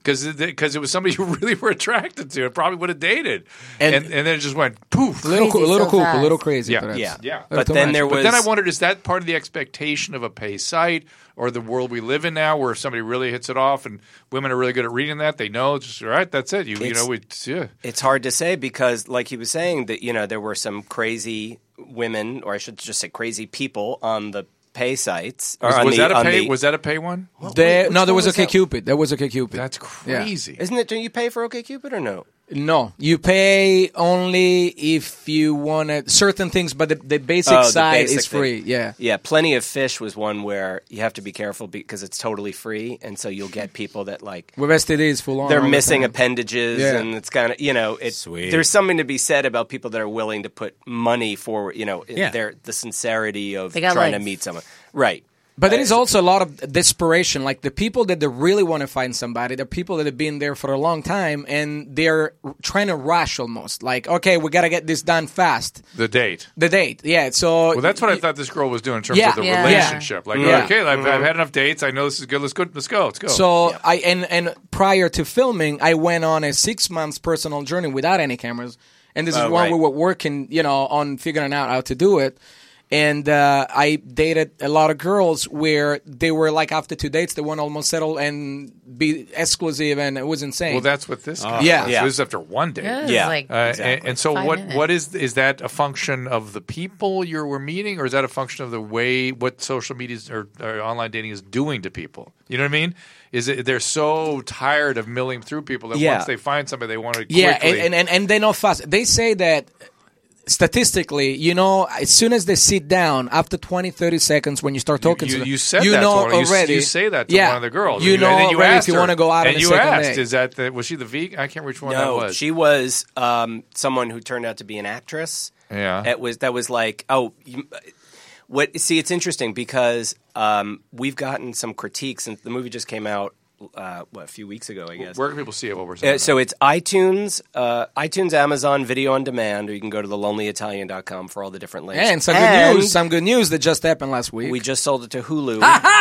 Because it, it was somebody you really were attracted to and probably would have dated. And, And- and, and then it just went poof. A little, Crazy a little so cool, a fast. little crazy. Yeah. perhaps. Yeah. Yeah. A little But too then much. there But was. then I wondered, is that part of the expectation of a pay site or the world we live in now where if somebody really hits it off and women are really good at reading that, they know, it's just, all right, that's it. You, you It's- know, it's, yeah. It's hard to say because, like he was saying, that you know there were some crazy women, or I should just say crazy people, on the pay sites. Or Was, on was the, that a on pay? the- Was that a pay one? There- which no, there one was, was a that? Cupid. There was a Cupid. That's crazy. Isn't it? Do you pay for OkCupid or no? No, you pay only if you want certain things, but the, the basic Oh, the side basic is thing. free. Yeah. Yeah, Plenty of Fish was one where you have to be careful because it's totally free, and so you'll get people that like With S T Ds full on. they're all the missing time. appendages, Yeah. and it's kind of you know it. Sweet. There's something to be said about people that are willing to put money forward. You know, Yeah. their the sincerity of They got trying to legs. meet someone. Right. But there is also a lot of desperation. Like the people that they really want to find somebody, the people that have been there for a long time, and they're trying to rush almost. Like, okay, we got to get this done fast. The date. The date, yeah. So Well, that's what I thought this girl was doing in terms Yeah. of the Yeah. relationship. Like, Yeah. okay, I've, I've had enough dates. I know this is good. Let's go. Let's go. Let's go. So I and and prior to filming, I went on a six months personal journey without any cameras, and this is Oh, when right. we were working, you know, on figuring out how to do it. And uh, I dated a lot of girls where they were like after two dates, they want to almost settle and be exclusive, and it was insane. well, that's what this. guy Yeah. was. Yeah. This is after one date. Yeah, it was Yeah. like Uh, and, Exactly. and so, five what? minutes. What is is that a function of the people you were meeting, or is that a function of the way what social media is- or, or online dating is doing to people? You know what I mean? Is it they're so tired of milling through people that Yeah. once they find somebody they want to yeah, quickly. and, and, and, and they're not fast. They say that statistically, you know, as soon as they sit down, after twenty, thirty seconds, when you start talking you, to them, you said you that know to one, you s- already. You, say that to yeah, one of the girls. You and know and then you already asked if you her, want to go out and on a you second asked, date. is that the, was she the vegan? I can't remember which one No, that was. she was um, someone who turned out to be an actress. Yeah. It was that was like oh. You, what see? It's interesting because um, we've gotten some critiques, and the movie just came out uh, what a few weeks ago, I guess. Where can people see it? What we're saying? Uh, so it's iTunes, uh, iTunes, Amazon, Video on Demand, or you can go to the lonely italian dot com for all the different links. And some good And news. Some good news that just happened last week. We just sold it to Hulu.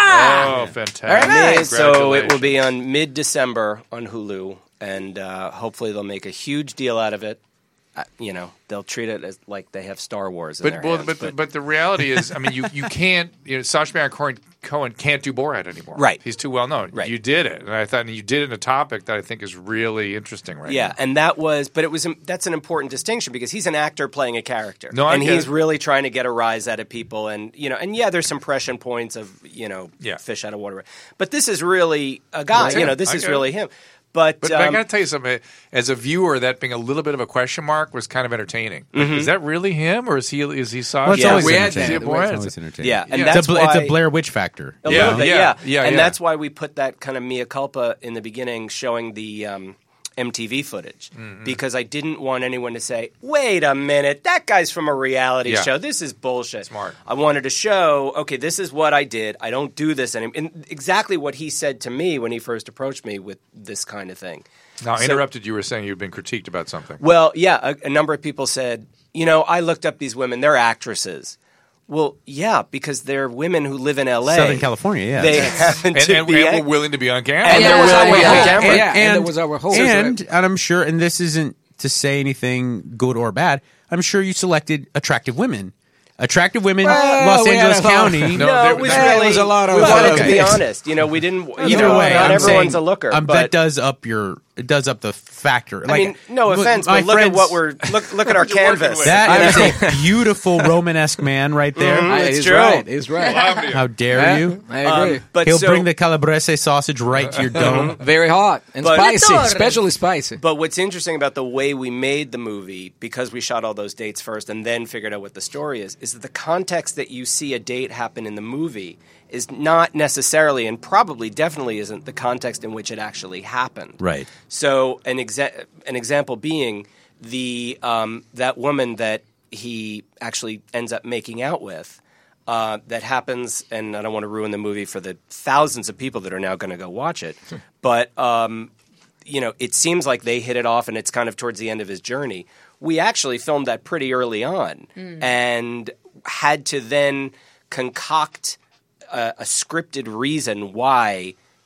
oh, fantastic! Mid- so it will Congratulations. be on mid-December on Hulu, and uh, hopefully they'll make a huge deal out of it. Uh, you know, they'll treat it as like they have Star Wars in But their well, hands, but, but but the reality is, I mean, you, you can't. You know, Sacha Baron Cohen, Cohen can't do Borat anymore. Right. He's too well known. Right. You did it, and I thought you did it in a topic that I think is really interesting right yeah, now. and that was, but it was that's an important distinction because he's an actor playing a character, No, I and get he's it. really trying to get a rise out of people, and you know, and yeah, there's some pressure points of you know, Yeah. fish out of water, but this is really a guy, That's you him. know, this I is get it. really him. But, But, but I um, got to tell you something. As a viewer, that being a little bit of a question mark was kind of entertaining. Like, is that really him, or is he is he Sacha? Well, it's Yeah, always we had entertaining. that. It's Borat? always entertaining. Yeah, and it's, that's a, Bla- it's why- a Blair Witch factor. A Yeah, little bit, yeah, yeah, yeah, and yeah. that's why we put that kind of mea culpa in the beginning, showing the um, M T V footage, Mm-hmm. because I didn't want anyone to say, "Wait a minute, that guy's from a reality Yeah. show. This is bullshit." Smart. I wanted to show, okay, this is what I did. I don't do this anymore. And exactly what he said to me when he first approached me with this kind of thing. Now, I So- interrupted. You were saying you'd been critiqued about something. Well, yeah, a, a number of people said, you know, I looked up these women; they're actresses. Well, yeah, because they're women who live in L A, Southern California, yeah. They happen And, to and, be and act- we're willing to be on camera. And Yeah. they're willing to be Yeah. on camera. Yeah, and that was our whole- and, and I'm sure, and this isn't to say anything good or bad. I'm sure you selected attractive women, attractive women, Well, Los we had Angeles a whole- County. No, No, there- it was there- really. there was a lot of- we wanted to Okay. be honest. You know, we didn't. You Either know, way, not I'm everyone's saying, a looker. Um, but that does up your. It does up the factor. I Like, mean, no look, offense, my but look friends- at what we're look. Look at our What you're working canvas. with. That is a beautiful Romanesque man right there. Mhm. Ah, It's he's true. right. He's right. How dare Yeah, you? I agree. Um, but He'll so, bring the calabrese sausage right to your dome. Very hot and But- spicy, Dottore. especially spicy. But what's interesting about the way we made the movie, because we shot all those dates first and then figured out what the story is, is that the context that you see a date happen in the movie is not necessarily, and probably definitely isn't, the context in which it actually happened. Right. So an exa- an example being the um, that woman that he actually ends up making out with. Uh, that happens, and I don't want to ruin the movie for the thousands of people that are now going to go watch it. But um, you know, it seems like they hit it off, and it's kind of towards the end of his journey. We actually filmed that pretty early on, and had to then concoct a, a scripted reason why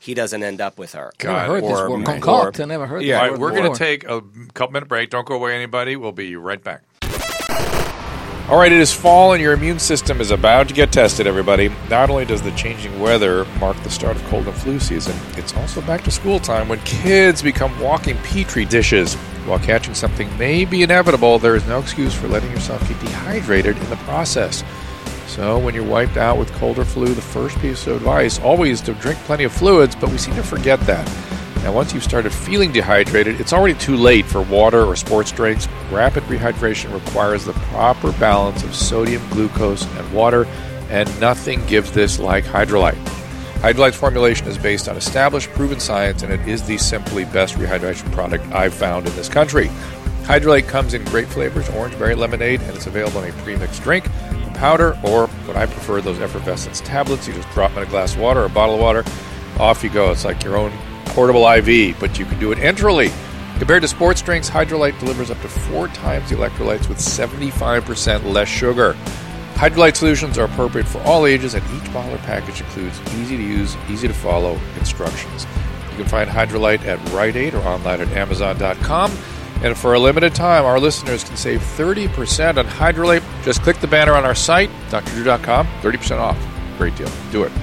he doesn't end up with her. I never heard this Or- word. or- Concoct. I never heard Yeah, that All right, word we're going before. to take a couple minute break. Don't go away, anybody. We'll be right back. All right, it is fall and your immune system is about to get tested, everybody. Not only does the changing weather mark the start of cold and flu season, it's also back to school time when kids become walking petri dishes. While catching something may be inevitable, there is no excuse for letting yourself get dehydrated in the process. So when you're wiped out with cold or flu, the first piece of advice always to drink plenty of fluids, but we seem to forget that. Now, once you've started feeling dehydrated, it's already too late for water or sports drinks. Rapid rehydration requires the proper balance of sodium, glucose, and water, and nothing gives this like Hydrolyte. Hydrolyte's formulation is based on established, proven science, and it is the simply best rehydration product I've found in this country. Hydrolyte comes in great flavors, orange, berry, lemonade, and it's available in a pre-mixed drink, a powder, or what I prefer, those effervescence tablets. You just drop them in a glass of water or a bottle of water. Off you go. It's like your own portable I V, but you can do it enterally. Compared to sports drinks, Hydrolyte delivers up to four times the electrolytes with seventy-five percent less sugar. Hydrolyte solutions are appropriate for all ages, and each bottle or package includes easy-to-use, easy-to-follow instructions. You can find Hydrolyte at Rite Aid or online at amazon dot com. And for a limited time, our listeners can save thirty percent on Hydrolyte. Just click the banner on our site, d r drew dot com, thirty percent off. Great deal. Do it.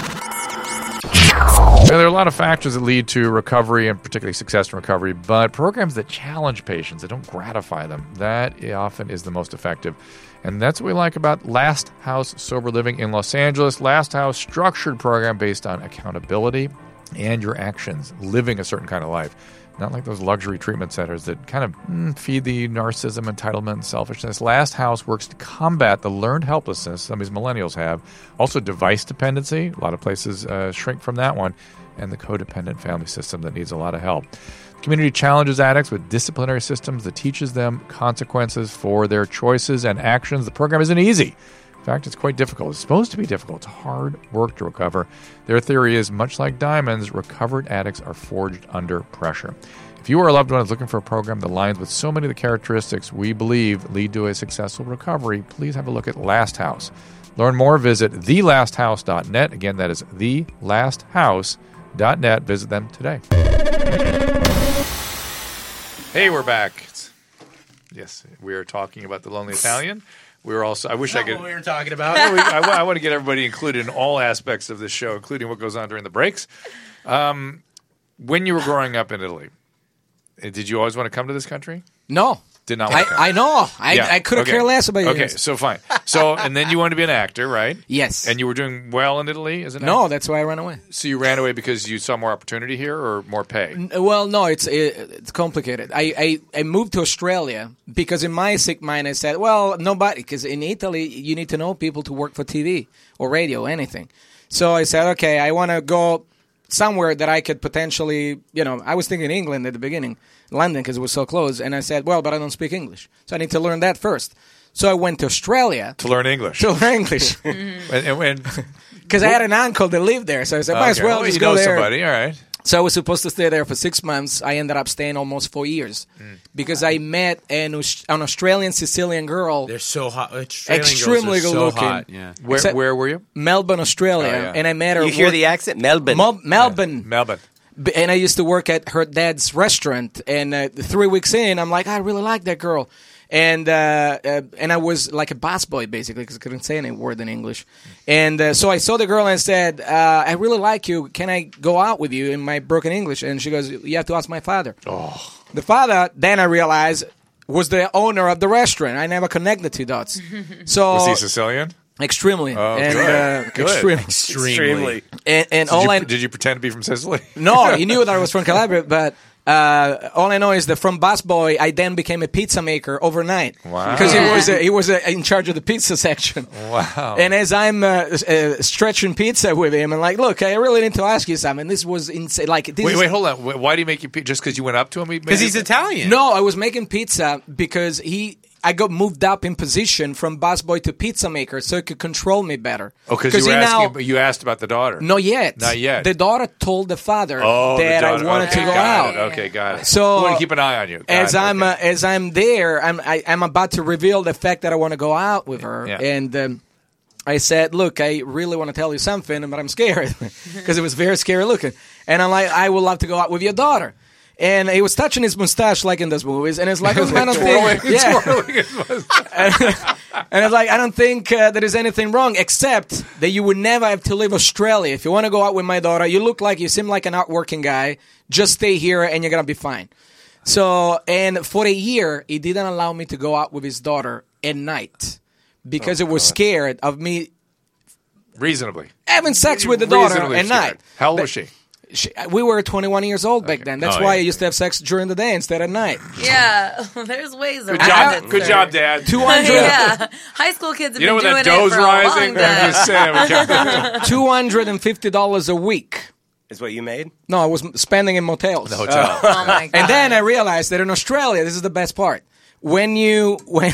There are a lot of factors that lead to recovery and particularly success in recovery, but programs that challenge patients, that don't gratify them, that often is the most effective. And that's what we like about Last House Sober Living in Los Angeles. Last House, structured program based on accountability and your actions, living a certain kind of life. Not like those luxury treatment centers that kind of mm, feed the narcissism, entitlement, and selfishness. Last House works to combat the learned helplessness some of these millennials have. Also, device dependency. A lot of places uh, shrink from that one. And the codependent family system that needs a lot of help. The community challenges addicts with disciplinary systems that teaches them consequences for their choices and actions. The program isn't easy. In fact, it's quite difficult. It's supposed to be difficult. It's hard work to recover. Their theory is, much like diamonds, recovered addicts are forged under pressure. If you or a loved one is looking for a program that aligns with so many of the characteristics we believe lead to a successful recovery, please have a look at Last House. Learn more, visit the last house dot net. Again, that is the last house dot net. Visit them today. Hey, we're back. Yes, we are talking about The Lonely Italian. We were also. I wish Not I could. what we were talking about. I, I, I want to get everybody included in all aspects of this show, including what goes on during the breaks. Um, when you were growing up in Italy, did you always want to come to this country? No. Did not want to come. I, I know. I, Yeah, I couldn't okay. care less about you. Okay, so fine. So, and then you wanted to be an actor, right? Yes. And you were doing well in Italy as an No, actor? that's why I ran away. So you ran away because you saw more opportunity here or more pay? N- Well, no, it's it, it's complicated. I, I, I moved to Australia because in my sick mind I said, well, nobody, because in Italy you need to know people to work for T V or radio, anything. So I said, okay, I want to go somewhere that I could potentially, you know, I was thinking England at the beginning, London because it was so close, and I said, well, but I don't speak English, so I need to learn that first. So I went to Australia To learn English. to learn English and, and, and, because I had an uncle that lived there, so I said, might as okay. well Oh, just you go know there. somebody, all right. So I was supposed to stay there for six months. I ended up staying almost four years because I met an, Aus- an Australian Sicilian girl, They're so hot. Australian extremely girls are good so looking. hot. Yeah. Where, Except- where were you? Melbourne, Australia, Oh, yeah. and I met her. You hear work- the accent? Melbourne. Mo- Melbourne. Melbourne. B- And I used to work at her dad's restaurant. And uh, three weeks in, I'm like, I really like that girl. And uh, uh, and I was like a boss boy, basically, because I couldn't say any word in English. And uh, so I saw the girl and said, uh, I really like you. Can I go out with you in my broken English? And she goes, you have to ask my father. Oh. The father, then I realized, was the owner of the restaurant. I never connected the two dots. So Was he Sicilian? extremely. Oh, and, good. Uh, Good. Extremely. Extremely. And, and Did all you, I did you pretend to be from Sicily? no, he knew that I was from Calabria, but uh, all I know is that from busboy, I then became a pizza maker overnight. Wow. Because he was uh, he was uh, in charge of the pizza section. Wow. And as I'm uh, uh, stretching pizza with him, I'm like, look, I really need to ask you something. This was insane. Like, this Wait, is- wait, hold on. Wait, Why do you make you pe- just because you went up to him? Because he's Italian. No, I was making pizza because he. I got moved up in position from busboy to pizza maker, so he could control me better. Oh, because you, he were now- asking- you asked about the daughter. Not yet. Not yet. The daughter told the father Oh, the that I daughter. wanted Okay, to go got out. it. Okay, got it. So we want to keep an eye on you. Got as it. I'm Okay. uh, as I'm there, I'm I, I'm about to reveal the fact that I want to go out with her, Yeah. and um, I said, "Look, I really want to tell you something, but I'm scared because it was very scary looking." And I'm like, I would love to go out with your daughter. And he was touching his mustache like in those movies, and it's like, oh, I don't think, yeah. and, and it's like, I don't think uh, there is anything wrong, except that you would never have to leave Australia. If you want to go out with my daughter, you look like, you seem like an hardworking guy. Just stay here, and you're gonna be fine. So, and for a year, he didn't allow me to go out with his daughter at night because oh, he was God. scared of me reasonably having sex with the daughter at scared. night. How old but, was she? She, we were twenty-one years old back then. That's Oh, why yeah. I used to have sex during the day instead of night. Yeah, there's ways Good around job, it. good sir. job, Dad. two hundred Yeah, high school kids have You know when been that doing dough's it for rising? a long I'm time. just saying. we can't- two hundred fifty dollars a week. Is what you made? No, I was spending in motels. The hotel. Oh my god! And then I realized that in Australia, this is the best part. When you, when,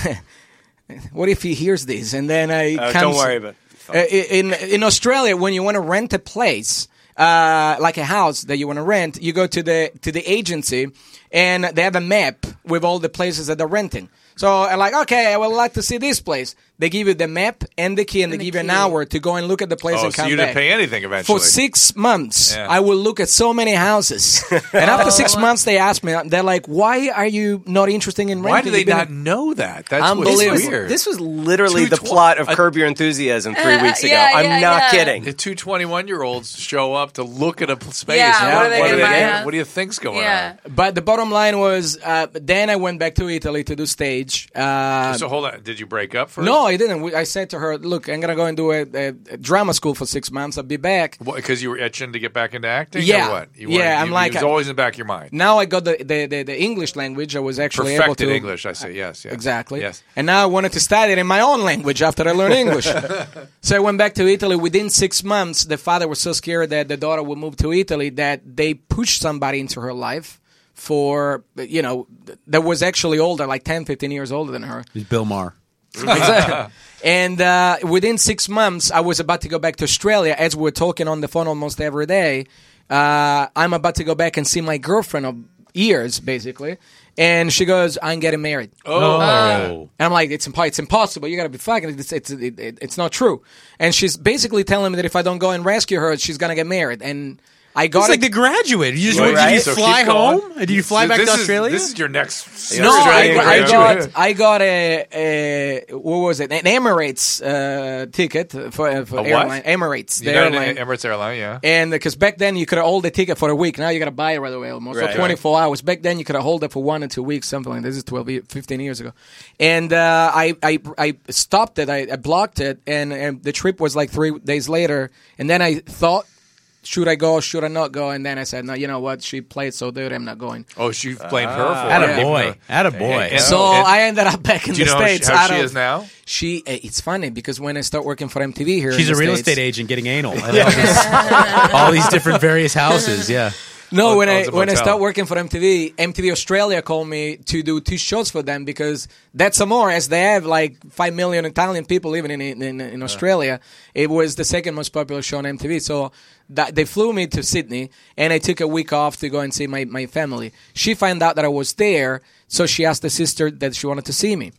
what if he hears this? And then I Uh, comes, don't worry about it. Uh, in in Australia, when you want to rent a place, uh, like a house that you want to rent, you go to the to the agency, and they have a map with all the places that they're renting. So I'm like, okay, I would like to see this place. They give you the map and the key, and, And they the give you an key. hour to go and look at the place Oh, and so come you back. didn't pay anything eventually. For six months, Yeah. I will look at so many houses. And after six Oh. months, they asked me, they're like, why are you not interested in renting? Why do they You've been- not know that? That's what's Unbelievable. This was, weird. this was literally the Two tw- plot of a- Curb Your Enthusiasm three Uh, weeks ago. yeah, I'm yeah, not yeah. kidding. The two twenty-one-year-olds show up to look at a pl- space. Yeah, and what are they what, gonna do buy they- us? what do you think's going Yeah. But the bottom line was, uh, then I went back to Italy to do stage. Uh, on? So hold on. Did you break up first? no, I didn't. We- I said to her, look, I'm going to go and do a, a, a drama school for six months. I'll be back. Because you were itching to get back into acting? Yeah. Or what? You Yeah, weren't- I'm you, like- It was always in the back of your mind. Now I got the, the, the, the English language. I was actually able Perfected to... English, I say. Yes, yes. Exactly. Yes. And now I wanted to study it in my own language after I learned English. So I went back to Italy. Within six months, the father was so scared that the daughter would move to Italy that they pushed somebody into her life for, you know, that was actually older, like ten, fifteen years older than her. He's Bill Maher. Exactly. And uh, within six months, I was about to go back to Australia. As we were talking on the phone almost every day, uh, I'm about to go back and see my girlfriend of years, basically. And she goes, I'm getting married. Oh. And I'm like, it's, impo- it's impossible. You got to be fucking. It's, it's, it, it, it's not true. And she's basically telling me that if I don't go and rescue her, she's going to get married. And I got It's it. like The Graduate. You just Right. did you So fly keep going. home? Did you fly So back this to is- Australia? This is your next. No, I, Australian I graduate. got I got a, a what was it? An Emirates uh, ticket for, for A what? airline. Emirates, the United airline. Emirates Airline, yeah. And because back then you could hold the ticket for a week. Now you got to buy it right away almost. Right. So twenty-four hours. Back then you could hold it for one or two weeks, something like this. This is twelve, ye- fifteen years ago. And uh, I, I I stopped it. I, I blocked it. And, and the trip was like three days later. And then I thought, should I go? Should I not go? And then I said, no, you know what? She played so good. I'm not going. Oh, she blamed her for Atta it. even boy. though- Atta boy. And- So and- I ended up back in Do you the know how she- States. how out she of- is now? She, uh, it's funny because when I start working for M T V here, She's in a the real States, estate agent getting anal. at all, these, all these different various houses. Yeah. No, when I owns a when I motel. start working for M T V, M T V Australia called me to do two shows for them because that's more as they have like five million Italian people living in in, in Australia. It was the second most popular show on M T V. So that, they flew me to Sydney, and I took a week off to go and see my, my family. She found out that I was there, so she asked the sister that she wanted to see me.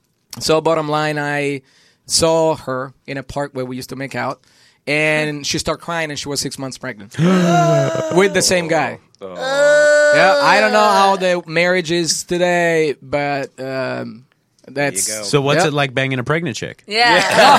So bottom line, I saw her in a park where we used to make out. And she started crying, and she was six months pregnant with the same guy. Yeah, I don't know how the marriage is today, but um, that's There you go. So what's Yep. it like banging a pregnant chick? Yeah.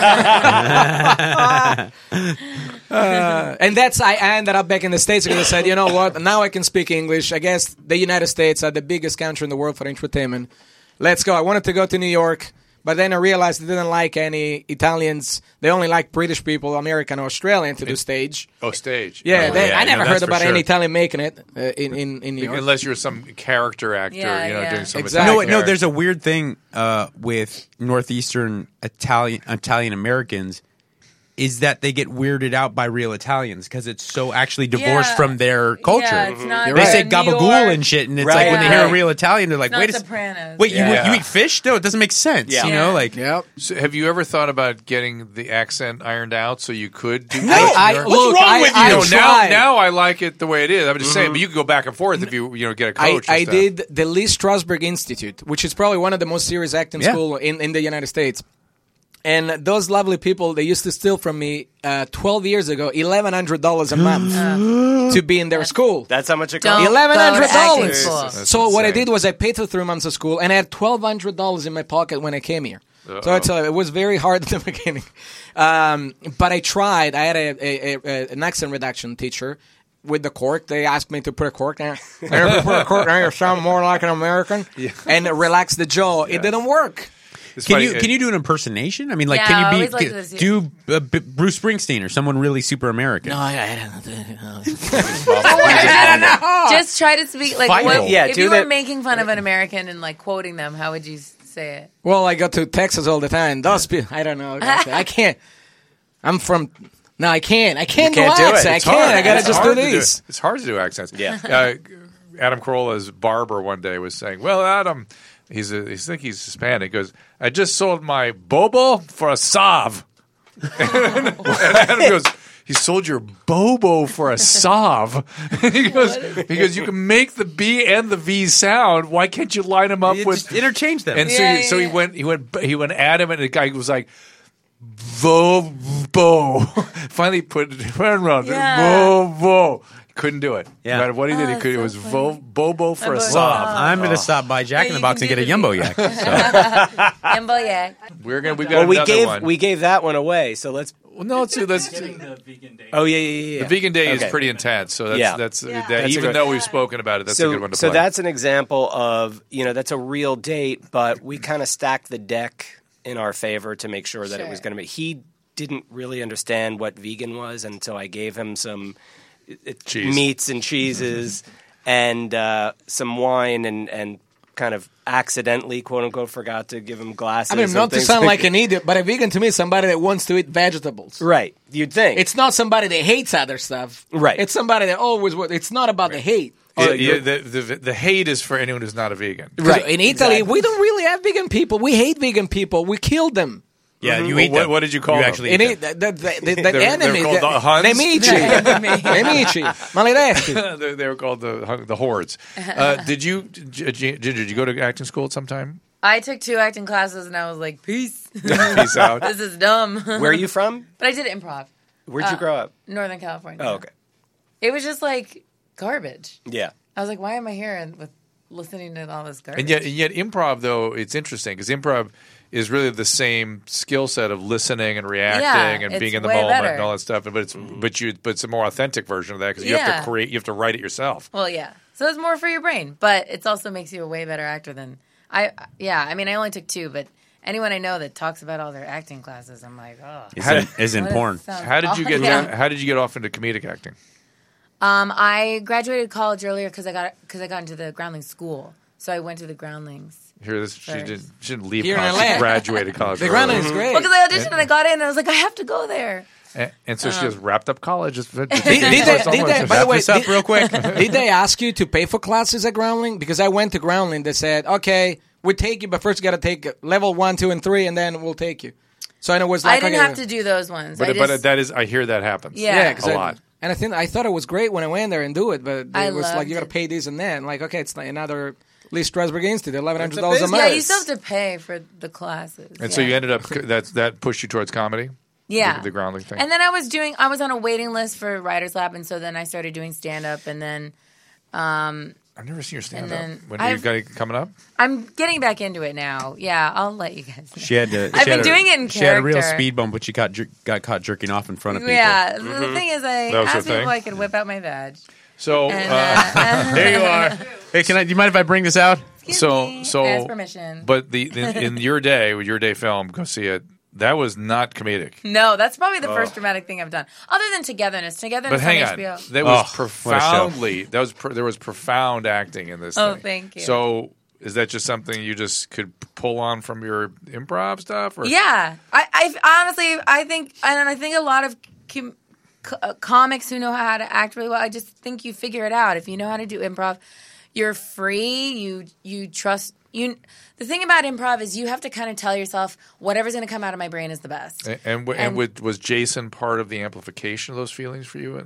Uh, and that's I I ended up back in the States because I said, you know what? Now I can speak English. I guess the United States are the biggest country in the world for entertainment. Let's go. I wanted to go to New York. But then I realized they didn't like any Italians. They only like British people, American, or Australian to do stage. Oh, stage. Yeah, Oh, they, yeah, I never no, heard that's for about sure. any Italian making it uh, in, in, in New York. Unless you're some character actor, Yeah, you know, yeah. doing some Exactly. No, Italian no. There's a weird thing uh, with northeastern Italian Italian Americans is that they get weirded out by real Italians because it's so actually divorced Yeah. from their culture. Yeah, it's not You're They right. say New gabagool York. and shit, and it's Right, like when they hear right. a real Italian, they're like, Not "Wait, a s- Sopranos. wait, you Yeah. you eat fish? No, it doesn't make sense." Yeah. You know, Yeah. like Yep. So have you ever thought about getting the accent ironed out so you could do No. I, What's look, wrong I, with I you? No, now, tried. now I like it the way it is. I'm just saying, but you could go back and forth if you you know get a I, coach. and I stuff. did the Lee Strasberg Institute, which is probably one of the most serious acting Yeah. school in, in the United States. And those lovely people, they used to steal from me uh, twelve years ago, eleven hundred dollars a month to be in their school. That's how much it Don't costs. eleven hundred go to acting dollars. school. That's So what I insane. did was I paid for three months of school, and I had twelve hundred dollars in my pocket when I came here. So I tell you, it was very hard at the beginning. Um, but I tried. I had a, a, a, an accent reduction teacher with the cork. They asked me to put a cork there. And if you put a cork there, you sound more like an American. And relax the jaw. It didn't work. It's Can funny, you it- can you do an impersonation? I mean, like, Yeah, I can always you like be this. do uh, B- Bruce Springsteen or someone really super American? No, I, I don't know. Just try to speak like Final. what, Yeah, if do you were that- making fun of an American and like quoting them, how would you s- say it? Well, I go to Texas all the time. Those people, I don't know. I can't. I'm from. No, I can't. I can't, can't do do it. accent. I It's can't. hard. I gotta It's just do hard to these. it. It's hard to do accents. Yeah. Uh, Adam Carolla's barber one day was saying, "Well, Adam, he's a, he's think he's Hispanic. He goes, I just sold my bobo for a salve." and Adam goes, "You sold your bobo for a salve?" he goes, "He goes, you can make the B and the V sound. Why can't you line them up You with just interchange them. And so, Yeah, he, so yeah. he went, he went, he went Adam, and the guy was like, "Vobo." Finally, put it around. Yeah. Vobo. Couldn't do it. Yeah. No matter what he did, he Oh, could. It so was funny. vo, Bobo for a Bobo. sob. I'm going to stop by Jack in the you Box can and get do a the- Yumbo Yak. So. Jumbo yak. We're gonna. We've got Well, we another gave one. we gave that one away, so let's. well, no, let's do. Let's. Oh yeah, yeah, yeah. yeah. The vegan day Okay. is pretty intense. So that's Yeah. that's, Yeah. that, That's a even good- though we've spoken about it, that's so, a good one to so play. that's an example of, you know, that's a real date, but we kind of stacked the deck in our favor to make sure that it Sure. was going to be. He didn't really understand what vegan was, and so I gave him some uh, Cheese. meats and cheeses and uh, some wine, and, and kind of accidentally, quote unquote, forgot to give him glasses. I mean, and not to things sound like an idiot, but a vegan to me is somebody that wants to eat vegetables. Right, you'd think. It's not somebody that hates other stuff. Right. It's somebody that always. wa- It's not about the hate. Yeah, Oh, yeah, you're- the, the the hate is for anyone who's not a vegan. Right, In Italy, exactly. we don't really have vegan people. We hate vegan people. We kill them. Yeah, you Well, eat what- them. what did you call You them? actually In eat it, them. the, the, the, the, the They're- they're enemy, called the, the Huns? nemici, nemici, maledetti. they, they were called the the hordes. Uh, did you, G- G- Ginger? Did you go to acting school at some time? I took two acting classes and I was like, peace. Peace out. This is dumb. Where are you from? But I did improv. Where'd you grow up? Northern California. Oh, okay. It was just like garbage. Yeah. I was like, why am I here and with listening to all this garbage? And yet, and yet, improv though it's interesting because improv is really the same skill set of listening and reacting Yeah, and it's being in the way moment better. and all that stuff. But it's but you but it's a more authentic version of that because you have Yeah. to create, you have to write it yourself. Well, yeah. So it's more for your brain, but it also makes you a way better actor than I. Yeah, I mean, I only took two, but anyone I know that talks about all their acting classes, I'm like, oh. Is in, is in What porn. it sounds How did you awful. get Yeah. how did you get off into comedic acting? Um, I graduated college earlier because I got because I got into the Groundling school, so I went to the Groundlings. Here, this she First. didn't she didn't leave Here in college. L A. She graduated college. The early. ground is great. Well, because I auditioned and I got in, and I was like, I have to go there. And, and so she just wrapped up college. Just, Did, did they, did they, by the Wrap way, this up did, real quick. did they ask you to pay for classes at Groundling? Because I went to Groundling. They said, okay, we take you, but first you got to take level one, two, and three, and then we'll take you. So I know it was I like didn't okay, have to do those ones. but I but just, that is I hear that happens. Yeah. Yeah, 'cause a I- lot. And I think I thought it was great when I went there and do it, but I it was like loved you got to it. pay this and that. And like, okay, it's like another Lee Strasberg Institute, eleven hundred dollars a business. month. yeah, you still have to pay for the classes. And so yeah. you ended up that that pushed you towards comedy. yeah the, the Groundling thing. And then I was doing I was on a waiting list for Writers Lab, and so then I started doing stand up, and then I've never seen your stand up. then When are you I've- got it coming up? I'm getting back into it now. Yeah, I'll let you guys know. She had to. I've she been had a- doing it in She had a real character. speed bump, but she got jer- got caught jerking off in front of people. Yeah, the thing is, I That was her asked people thing? if I could whip out my badge. So And, uh, uh, There you are. Hey, can I? Do you mind if I bring this out? excuse so me, so ask permission. But the, the in your day with your day film, go see it. That was not comedic. No, that's probably the first dramatic thing I've done, other than Togetherness. Togetherness But hang on on, H B O. that was Oh, what a show. profoundly. That was pro- there was profound acting in this. Oh, thing. thank you. So is that just something you just could pull on from your improv stuff? Or? Yeah, I, I honestly, I think, and I think a lot of com- co- uh, comics who know how to act really well. I just think you figure it out if you know how to do improv. You're free. You you trust you. The thing about improv is you have to kind of tell yourself whatever's going to come out of my brain is the best. And and, w- and And- with, was Jason part of the amplification of those feelings for you? And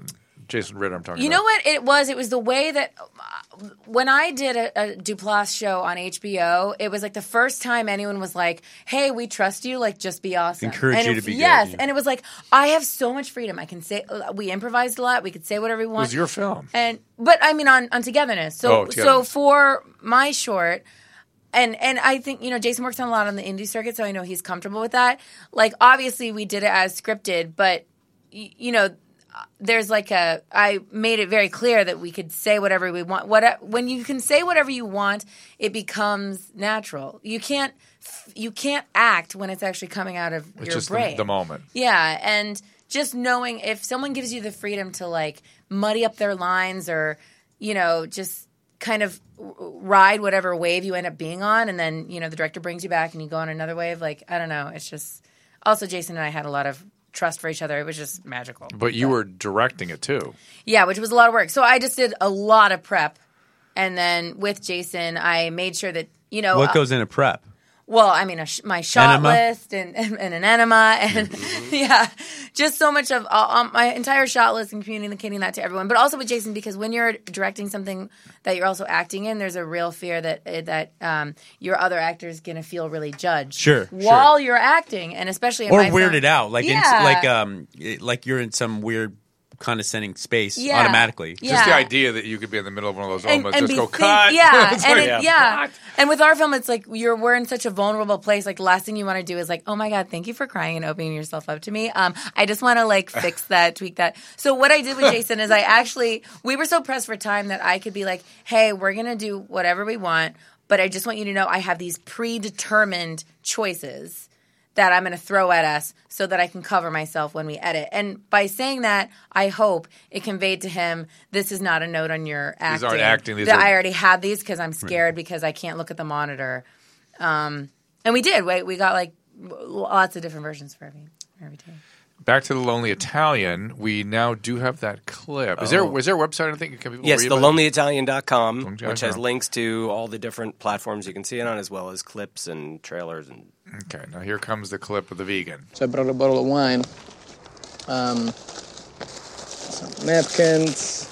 Jason Ritter I'm talking You about. know what it was? It was the way that uh, when I did a, a Duplass show on H B O, it was like the first time anyone was like, "Hey, we trust you. Like, just be awesome." Encourage and you it, to be good, yes, yeah. and it was like I have so much freedom. I can say we improvised a lot. We could say whatever we It want. was your film. And but I mean on on Togetherness. So Oh, Togetherness. so for my short. And and I think, you know, Jason works on a lot on the indie circuit, so I know he's comfortable with that. Like, obviously, we did it as scripted, but, y- you know, there's like a – I made it very clear that we could say whatever we want. What, when you can say whatever you want, it becomes natural. You can't you can't act when it's actually coming out of It's your just the- brain. the moment. Yeah, and just knowing if someone gives you the freedom to, like, muddy up their lines or, you know, just – kind of ride whatever wave you end up being on, and then, you know, the director brings you back and you go on another wave. Like, I don't know. It's just – also, Jason and I had a lot of trust for each other. It was just magical. But you were directing it too. Yeah, which was a lot of work. So I just did a lot of prep, and then with Jason, I made sure that, you know – What goes into prep? Well, I mean, a sh- my shot Enema? list and, and, and an enema and yeah, just so much of uh, um, my entire shot list and communicating that to everyone. But also with Jason, because when you're directing something that you're also acting in, there's a real fear that uh, that um, your other actor is going to feel really judged Sure, while sure. you're acting, and especially in Or my weirded film. out, like yeah. in, like um it- like you're in some weird condescending space Yeah. automatically. Yeah. Just the idea that you could be in the middle of one of those And- omas, and just be go, think- cut. Yeah, It's and like, it, yeah, and with our film, it's like you're we're in such a vulnerable place. Like, last thing you want to do is like, oh my god, thank you for crying and opening yourself up to me. Um, I just want to like fix that, tweak that. So what I did with Jason is I actually we were so pressed for time that I could be like, hey, we're gonna do whatever we want, but I just want you to know I have these predetermined choices that I'm going to throw at us so that I can cover myself when we edit. And by saying that, I hope it conveyed to him, this is not a note on your acting. These aren't acting, these that are- I already had these because I'm scared because I can't look at the monitor. Um, and we did. We, we got like lots of different versions for every, for every take. Back to The Lonely Italian, we now do have that clip. Is there is there a website I think can people Yes, read the about? lonely italian dot com, Lonely Italian which has dot com. links to all the different platforms you can see it on, as well as clips and trailers. And Okay, now here comes the clip of the vegan. So I brought a bottle of wine, um, some napkins.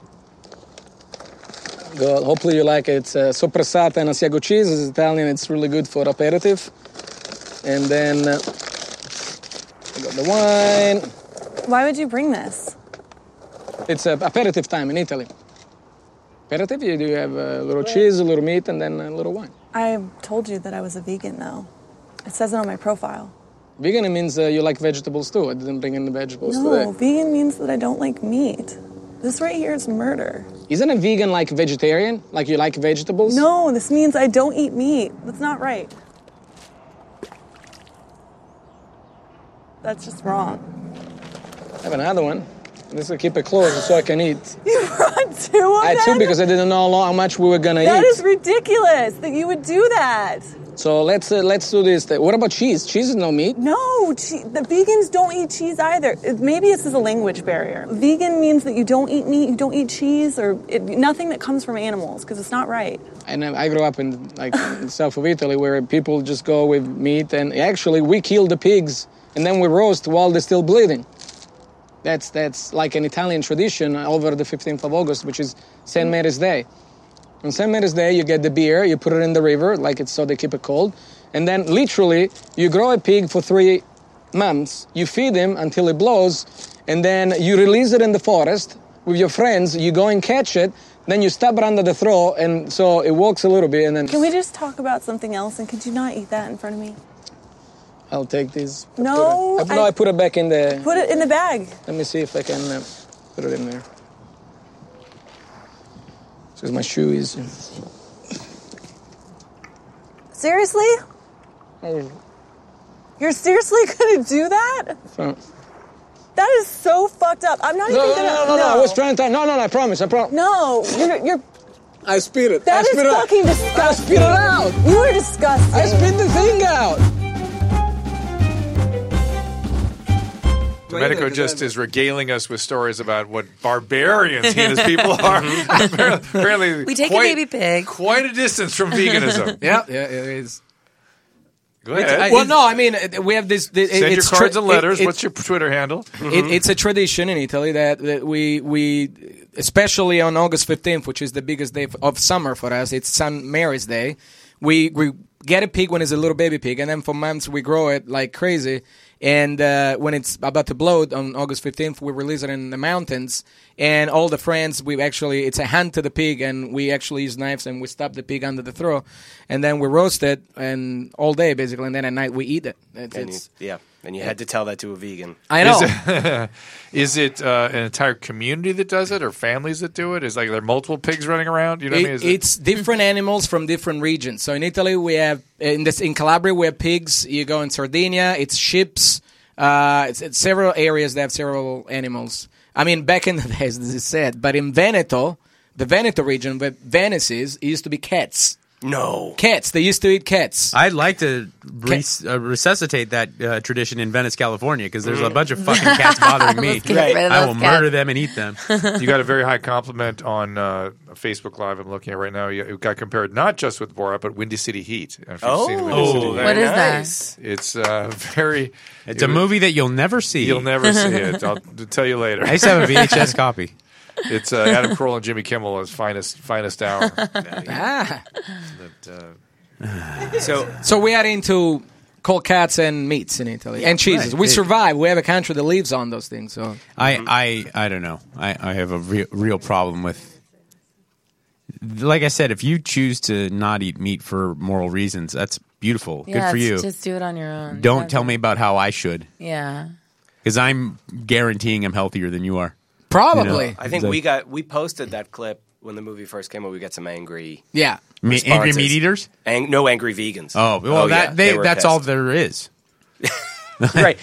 Go, hopefully you like it. It's uh, soppressata and asiago cheese. It's Italian. It's really good for aperitif. And then uh, I got the wine. Why would you bring this? It's uh, aperitif time in Italy. Aperitif, you do have a little cheese, a little meat, and then a little wine. I told you that I was a vegan, though. It says it on my profile. Vegan means uh, you like vegetables too. I didn't bring in the vegetables No, today. vegan means that I don't like meat. This right here is murder. Isn't a vegan like vegetarian? Like you like vegetables? No, this means I don't eat meat. That's not right. That's just wrong. I have another one. This will keep it closed so I can eat. You brought two of I them? too because I didn't know how much we were gonna That eat. is ridiculous that you would do that. So let's uh, let's do this. What about cheese? Cheese is no meat. No, che- the vegans don't eat cheese either. It- Maybe this is a language barrier. Vegan means that you don't eat meat, you don't eat cheese, or it, nothing that comes from animals, because it's not right. And I grew up in like in south of Italy where people just go with meat, and actually we kill the pigs and then we roast while they're still bleeding. That's that's like an Italian tradition over the fifteenth of August, which is Saint Mary's Day. On Saint Mary's Day, you get the beer, you put it in the river, like it's so they keep it cold, and then literally you grow a pig for three months, you feed him until it blows, and then you release it in the forest with your friends. You go and catch it, then you stab it under the throat, and so it walks a little bit, and then Can we just talk about something else, and could you not eat that in front of me? I'll take these. No, Put it- I, no, I- I put it back in the. Put it in the bag. Let me see if I can uh, put it in there. Because my shoe is. Seriously? Oh, You're seriously gonna do that? so- That is so fucked up. I'm not No, even no, gonna. no, no, no, I was trying to. No, no, no, I promise, I promise. No, you're. you're I spit it. that I is spit it out. fucking I disgusting. spit it out. You are disgusting. I spit the thing out. Domenico just is regaling us with stories about what barbarians he and his people are. apparently, apparently We take a quite, baby pig. Quite a distance from veganism. Yeah, yeah, it is. Go ahead. Well, no, I mean uh, we have this. The, Send it's your cards tra- and letters. it- it- What's your Twitter handle? It, it's a tradition in Italy that, that we we especially on August fifteenth, which is the biggest day of summer for us. It's Saint Mary's Day. We we get a pig when it's a little baby pig, and then for months we grow it like crazy. And uh, when it's about to blow on August fifteenth, we release it in the mountains. And all the friends, we actually, it's a hunt to the pig, and we actually use knives and we stab the pig under the throat. And then we roast it and all day, basically. And then at night we eat it. It's, And you, it's, yeah, and you had to tell that to a vegan. I know. Is it, is it uh, an entire community that does it, or families that do it? Is like there are multiple pigs running around? You know what I mean? It, Is it- it's different animals from different regions. So in Italy, we have in this in Calabria we have pigs. You go in Sardinia, it's sheeps. Uh, it's, it's several areas that have several animals. I mean, back in the days, this is sad, but in Veneto, the Veneto region where Venice is, it used to be cats. No. Cats. They used to eat cats. I'd like to res- uh, resuscitate that uh, tradition in Venice, California, because there's a bunch of fucking cats bothering me. Let's get rid of I those will cats. murder them and eat them. you got a very high compliment on uh, Facebook Live. I'm looking at right now. You, you got compared not just with Borat, but Windy City Heat. If you've Oh, seen Windy City Heat. What is that? nice. It's uh, very. It's a movie that you'll never see. You'll never see it. I'll tell you later. I used to have a V H S copy. It's uh, Adam Carolla and Jimmy Kimmel's finest finest hour. Ah. That, uh, So So we are into cold cats and meats in Italy and cheeses. right. We It- survive. We have a country that lives on those things. So I, I, I don't know. I, I have a real, real problem with. Like I said, if you choose to not eat meat for moral reasons, that's beautiful. Yeah, Good for you. it's- Just do it on your own. Don't Yeah. tell me about how I should, Yeah. because I'm guaranteeing I'm healthier than you are. probably, You know? I think Like- we got we posted that clip when the movie first came out. We got some angry, yeah. Me- angry responses. meat eaters. ang- no angry vegans. Oh well, yeah, that they, were that's all pissed. there is. Right.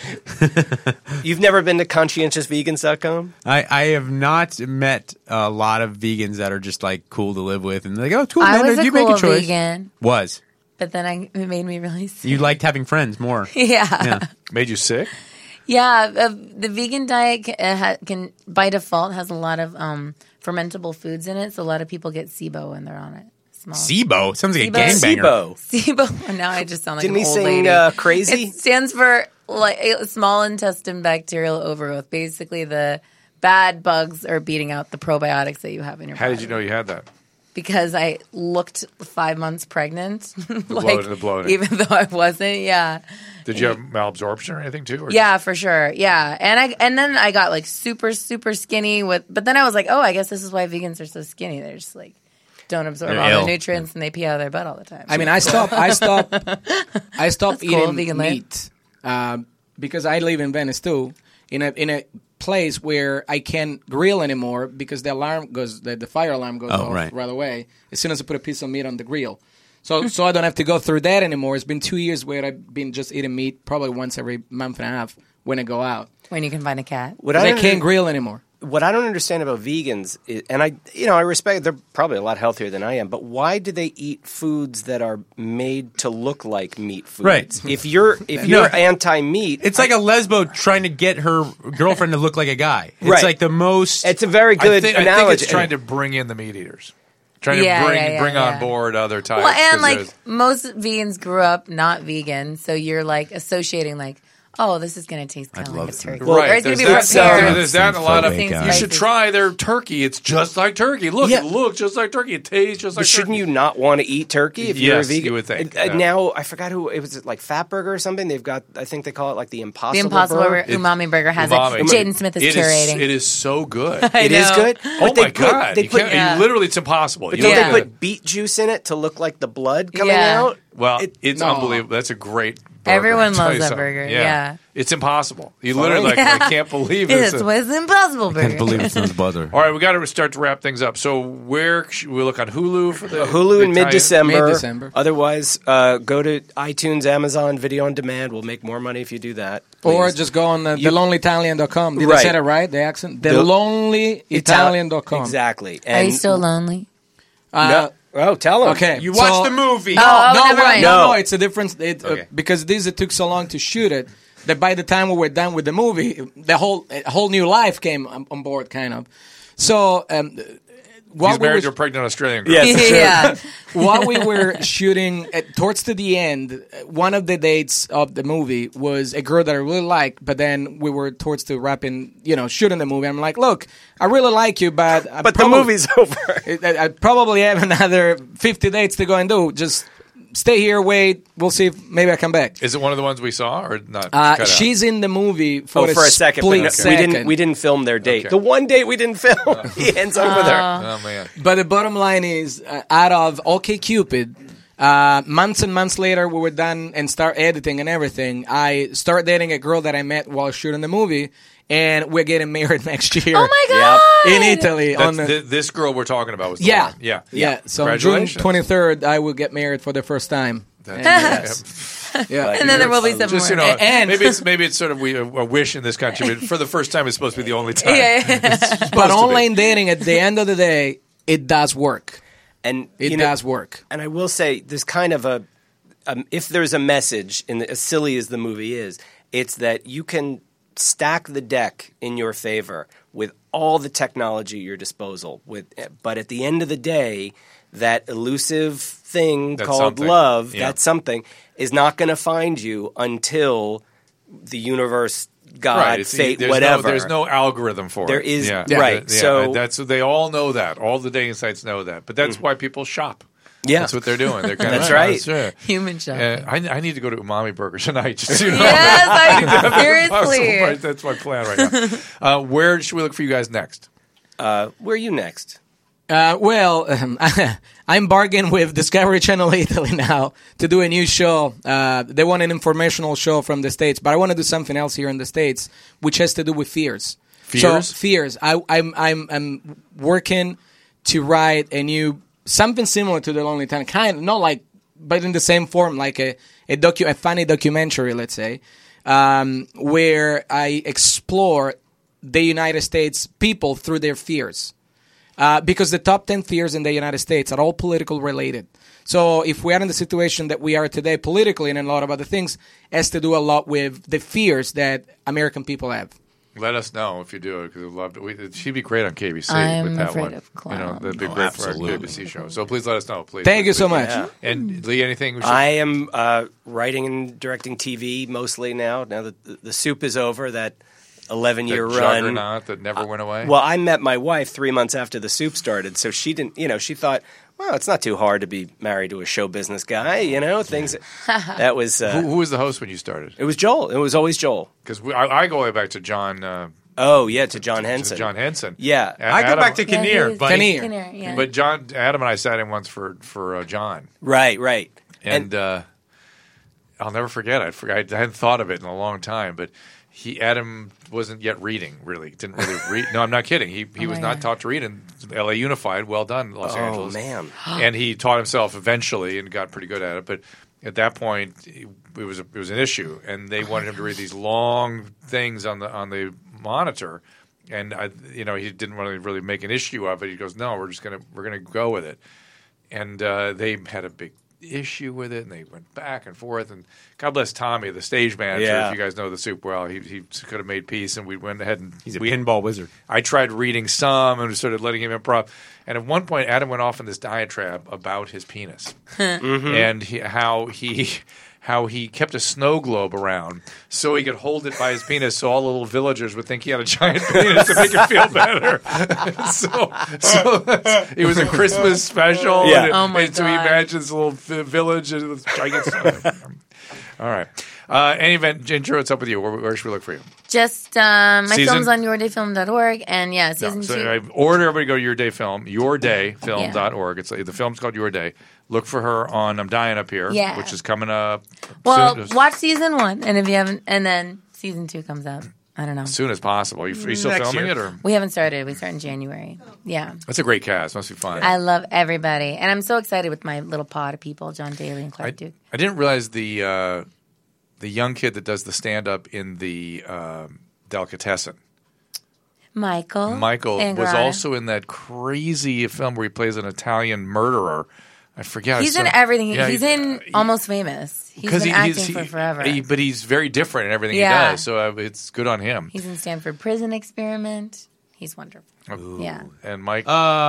You've never been to conscientious vegans dot com? I, I have not met a lot of vegans that are just like cool to live with, and they're like, oh, cool, I man, was a you cool make a choice. vegan, Was but then I, it made me really sick. you liked having friends more? yeah. Yeah. made you sick? Yeah, uh, the vegan diet can, uh, ha, can, by default, has a lot of um, fermentable foods in it, so a lot of people get SIBO when they're on it. Small. SIBO sounds like a SIBO. gangbanger. SIBO. SIBO. Now I just sound like Didn't an he old sing lady. uh, Crazy? It stands for like a small intestine bacterial overgrowth. Basically, the bad bugs are beating out the probiotics that you have in your How body. did you know you had that? Because I looked five months pregnant, like, bloating, the bloating. even though I wasn't. Yeah. Did you have malabsorption or anything too? Or Yeah, for sure. Yeah, and I and then I got like super super skinny with, but then I was like, oh, I guess this is why vegans are so skinny. They're just like don't absorb They're all ill. the nutrients and they pee out of their butt all the time. I mean, I stopped. I stopped. I stopped That's cool, eating vegan life. meat um, because I live in Venice too, in a in a place where I can't grill anymore because the alarm goes, the, the fire alarm goes Oh, off right. right away as soon as I put a piece of meat on the grill. So so I don't have to go through that anymore. It's been two years where I've been just eating meat probably once every month and a half when I go out. when you can find a cat. What 'Cause I don't can't under- grill anymore. What I don't understand about vegans, is, and I, you know, I respect they're probably a lot healthier than I am, but why do they eat foods that are made to look like meat foods? Right. If you're if No. you're anti-meat, It's like a lesbo trying to get her girlfriend to look like a guy. It's Right. like the most. it's a very I good think, I analogy. think it's trying to bring in the meat eaters, trying Yeah, to bring yeah, yeah, bring yeah. on board other types. Well, and 'cause like there's- most vegans grew up not vegan, so you're like associating like, oh, this is going to taste kind of like love a some- turkey. Right, or it's going to be there's that- prepared. there's that and a lot of. Things You spicy. should try their turkey. It's just like turkey. Look, Yeah. it looks just like turkey. It tastes just like But shouldn't turkey. you not want to eat turkey if you're a Yes, vegan? you would think, And, uh, yeah. Now I forgot who it was. Like Fatburger or something. They've got. I think they call it like the Impossible. The Impossible Burger. Burger, Umami Burger has Umami. it. Jaden Smith is It curating. It is so good. I It is know. good. Oh But they my put- god! They you put, can't, yeah. you literally, it's impossible. but You don't look they at put it. beet juice in it to look like the blood coming Yeah. out? Well, It- it's no. unbelievable. That's a great. Burger. Everyone I'll tell loves you that something. burger, yeah. It's impossible. You literally like. Yeah. I can't believe Yes, this. it was Impossible Burger. can't believe it's not butter. All right, we got to start to wrap things up. So where should we look on Hulu for the Hulu in the Italian- mid-December. Mid-December. Otherwise, uh, go to iTunes, Amazon, Video on Demand. We'll make more money if you do that. Or Please. just go on uh, You- the lonely italian dot com. Did I Right. say it right? The accent? The- the lonely italian dot com. Exactly. Are you still lonely? Uh, No. Oh, tell them. Okay. You so- watched the movie. Oh, oh, no, never well, mind. no, No. no, it's a difference. It, uh, Okay. because this it took so long to shoot it that by the time we were done with the movie, the whole a whole new life came on, on board, kind of. So um, while He's we married were- to a pregnant Australian girl. Yes. yeah. while we were shooting at, towards to the end, one of the dates of the movie was a girl that I really liked, but then we were towards to wrapping, you know, shooting the movie. I'm like, look, I really like you, but I But the probably- movie's over. I, I probably have another fifty dates to go and do. Just stay here, wait. We'll see if maybe I come back. Is it one of the ones we saw or not? Uh, cut out? she's in the movie for, Oh, for a second, but split no, second. we didn't. We didn't film their date. Okay. The one date we didn't film, he ends up with her. Oh man. But the bottom line is, uh, out of OkCupid, uh, months and months later, we were done and start editing and everything. I start dating a girl that I met while shooting the movie, and we're getting married next year. Oh my god. In Italy. That's on the, th- this girl we're talking about was the yeah. one. Yeah. Yeah. So on June Congratulations. twenty-third, I will get married for the first time. That's- Yeah. And then there will be some Just more. you know, And- maybe it's maybe it's sort of we, a, a wish in this country, but for the first time, it's supposed to be the only time. yeah, yeah. Supposed But to be. online dating, at the end of the day, it does work. And It you know, does work. And I will say, there's kind of a, um, if there's a message, in the, as silly as the movie is, it's that you can stack the deck in your favor with all the technology at your disposal. With, but at the end of the day, that elusive thing That's called something. love, Yeah. that something, is not going to find you until the universe, God, Right, it's- fate, there's whatever. No, there's no algorithm for There it. is- yeah. right, Yeah, so- that's they all know that. All the dating sites know that. But that's why people shop. Yeah. That's what they're doing. They're kind That's of, right. right. Human shopping. Uh, I, I need to go to Umami Burger tonight. Just so you know. Yes, I, Possible, seriously. right? That's my plan right now. Uh, where should we look for you guys next? Uh, where are you next? Uh, well, um, I'm bargaining with Discovery Channel Italy now to do a new show. Uh, they want an informational show from the States, but I want to do something else here in the States, which has to do with fears. Fears? So, fears. I, I'm, I'm, I'm working to write a new, something similar to The Lonely Town, kind of, not like, but in the same form, like a, a, docu- a funny documentary, let's say, um, where I explore the United States people through their fears. Uh, because the top ten fears in the United States are all political related. So if we are in the situation that we are today politically and a lot of other things, it has to do a lot with the fears that American people have. Let us know if you do it because we'd love to. We, she'd be great on K B C I'm with that afraid one. of You know, clowns. that'd be Oh, great for our absolutely. K B C show. So please let us know. Please. Thank please, you so please. much. Yeah. And Lee, anything? We should, I am uh, writing and directing T V mostly now. Now that the, the soup is over, that eleven-year that run. juggernaut that never went away. Well, I met my wife three months after the soup started, so she didn't. You know, she thought, well, it's not too hard to be married to a show business guy. You know, things. That was. Uh, who, who was the host when you started? it was Joel. It was always Joel. Because I, I go way back to John. Uh, Oh yeah, to John to Henson. John Henson. Yeah. A- I go Adam- back to Yeah, Kinnear, he was- buddy. Kinnear. Kinnear, yeah. But John, Adam and I sat in once for for uh, John, Right, right. and, uh, I'll never forget. I forgot. I hadn't thought of it in a long time, but he Adam wasn't yet reading. Really, didn't really read. No, I'm not kidding. He he Oh was my not God. taught to read in L A Unified. Well done, Los Oh Angeles. man. And he taught himself eventually and got pretty good at it. But at that point, it was a, it was an issue, and they wanted him to read these long things on the on the monitor. And I, you know, he didn't really really make an issue of it. He goes, "No, we're just gonna we're gonna go with it." And uh, they had a big issue with it, and they went back and forth. And God bless Tommy, the stage manager. Yeah. If you guys know the soup well, he he could have made peace, and we went ahead and He's a we, pinball wizard. I tried reading some and started letting him improv. And at one point, Adam went off in this diatribe about his penis and he, how he how he kept a snow globe around so he could hold it by his penis, so all the little villagers would think he had a giant penis to make him feel better. so, so that's, it was a Christmas special. Yeah. And, Oh my and so he God. imagines a little vi- village and this giant. All right. Uh, any event, Ginger, what's up with you? Where, where should we look for you? Just um, my Season? film's on your day film dot org, and yeah, season No, so two. I order everybody to go to Your Day Film, your day film dot org. It's the film's called Your Day. Look for her on I'm Dying Up Here, Yeah. which is coming up well, soon, watch season one, and if you haven't, and then season two comes out. I don't know. as soon as possible. Are you, are you still Next filming year. it? Or We haven't started. We start in January. Yeah. That's a great cast. Must be fun. I love everybody, and I'm so excited with my little pod of people: John Daly and Clark I, Duke. I didn't realize the uh, the young kid that does the stand up in the um, Delicatessen. Michael. Michael was Angarata. also in that crazy film where he plays an Italian murderer. I forget. I He's saw- in everything. Yeah, he's he- in he- Almost Famous. He's been Because he, acting he's, he, for forever. he- but he's very different in everything Yeah. he does. So uh, it's good on him. He's in Stanford Prison Experiment. He's wonderful. Ooh. Yeah. And Mike?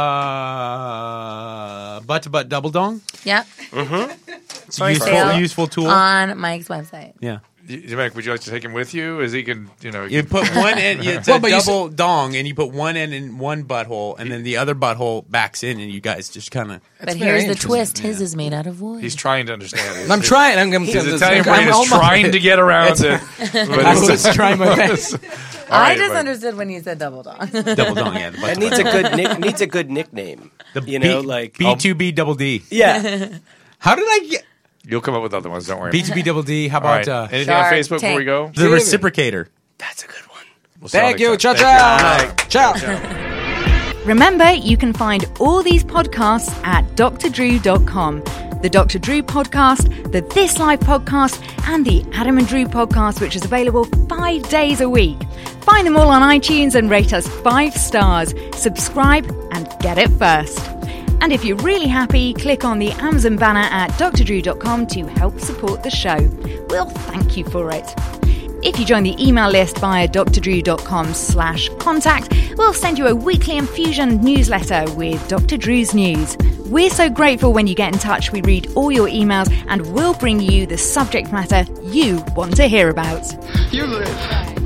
Uh, butt to butt double dong. Yep. Mm-hmm. Useful, useful tool. On Mike's website. Yeah. You, Mike, would you like to take him with you? As he can, you know, You put one end, it's Well, a but you double dong, and you put one end in one butthole, and then the other butthole backs in, and you guys just kind of. But here's the twist: his is made out of wood. He's trying to understand. His, I'm his, trying. I'm going to His Italian brain is trying to get around it. But I was trying my best. I right, just but- understood when you said double dong. Double dong, yeah. The butt It to needs a butt. good nick, needs a good nickname. The you know, B, like B two B double D. yeah. How did I get You'll come up with other ones. Don't worry. B two B double D? How All right. about uh, Anything Shark on Facebook before we go? the reciprocator? That's a good one. We'll see Thank y'all you. next Ciao, time. ciao. Ciao. Remember, you can find all these podcasts at d r drew dot com. The Doctor Drew podcast, the This Life podcast, and the Adam and Drew podcast, which is available five days a week. Find them all on iTunes and rate us five stars. Subscribe and get it first. And if you're really happy, click on the Amazon banner at d r drew dot com to help support the show. We'll thank you for it. If you join the email list via d r drew dot com slash contact, we'll send you a weekly infusion newsletter with Doctor Drew's news. We're so grateful when you get in touch. We read all your emails and we'll bring you the subject matter you want to hear about. You live.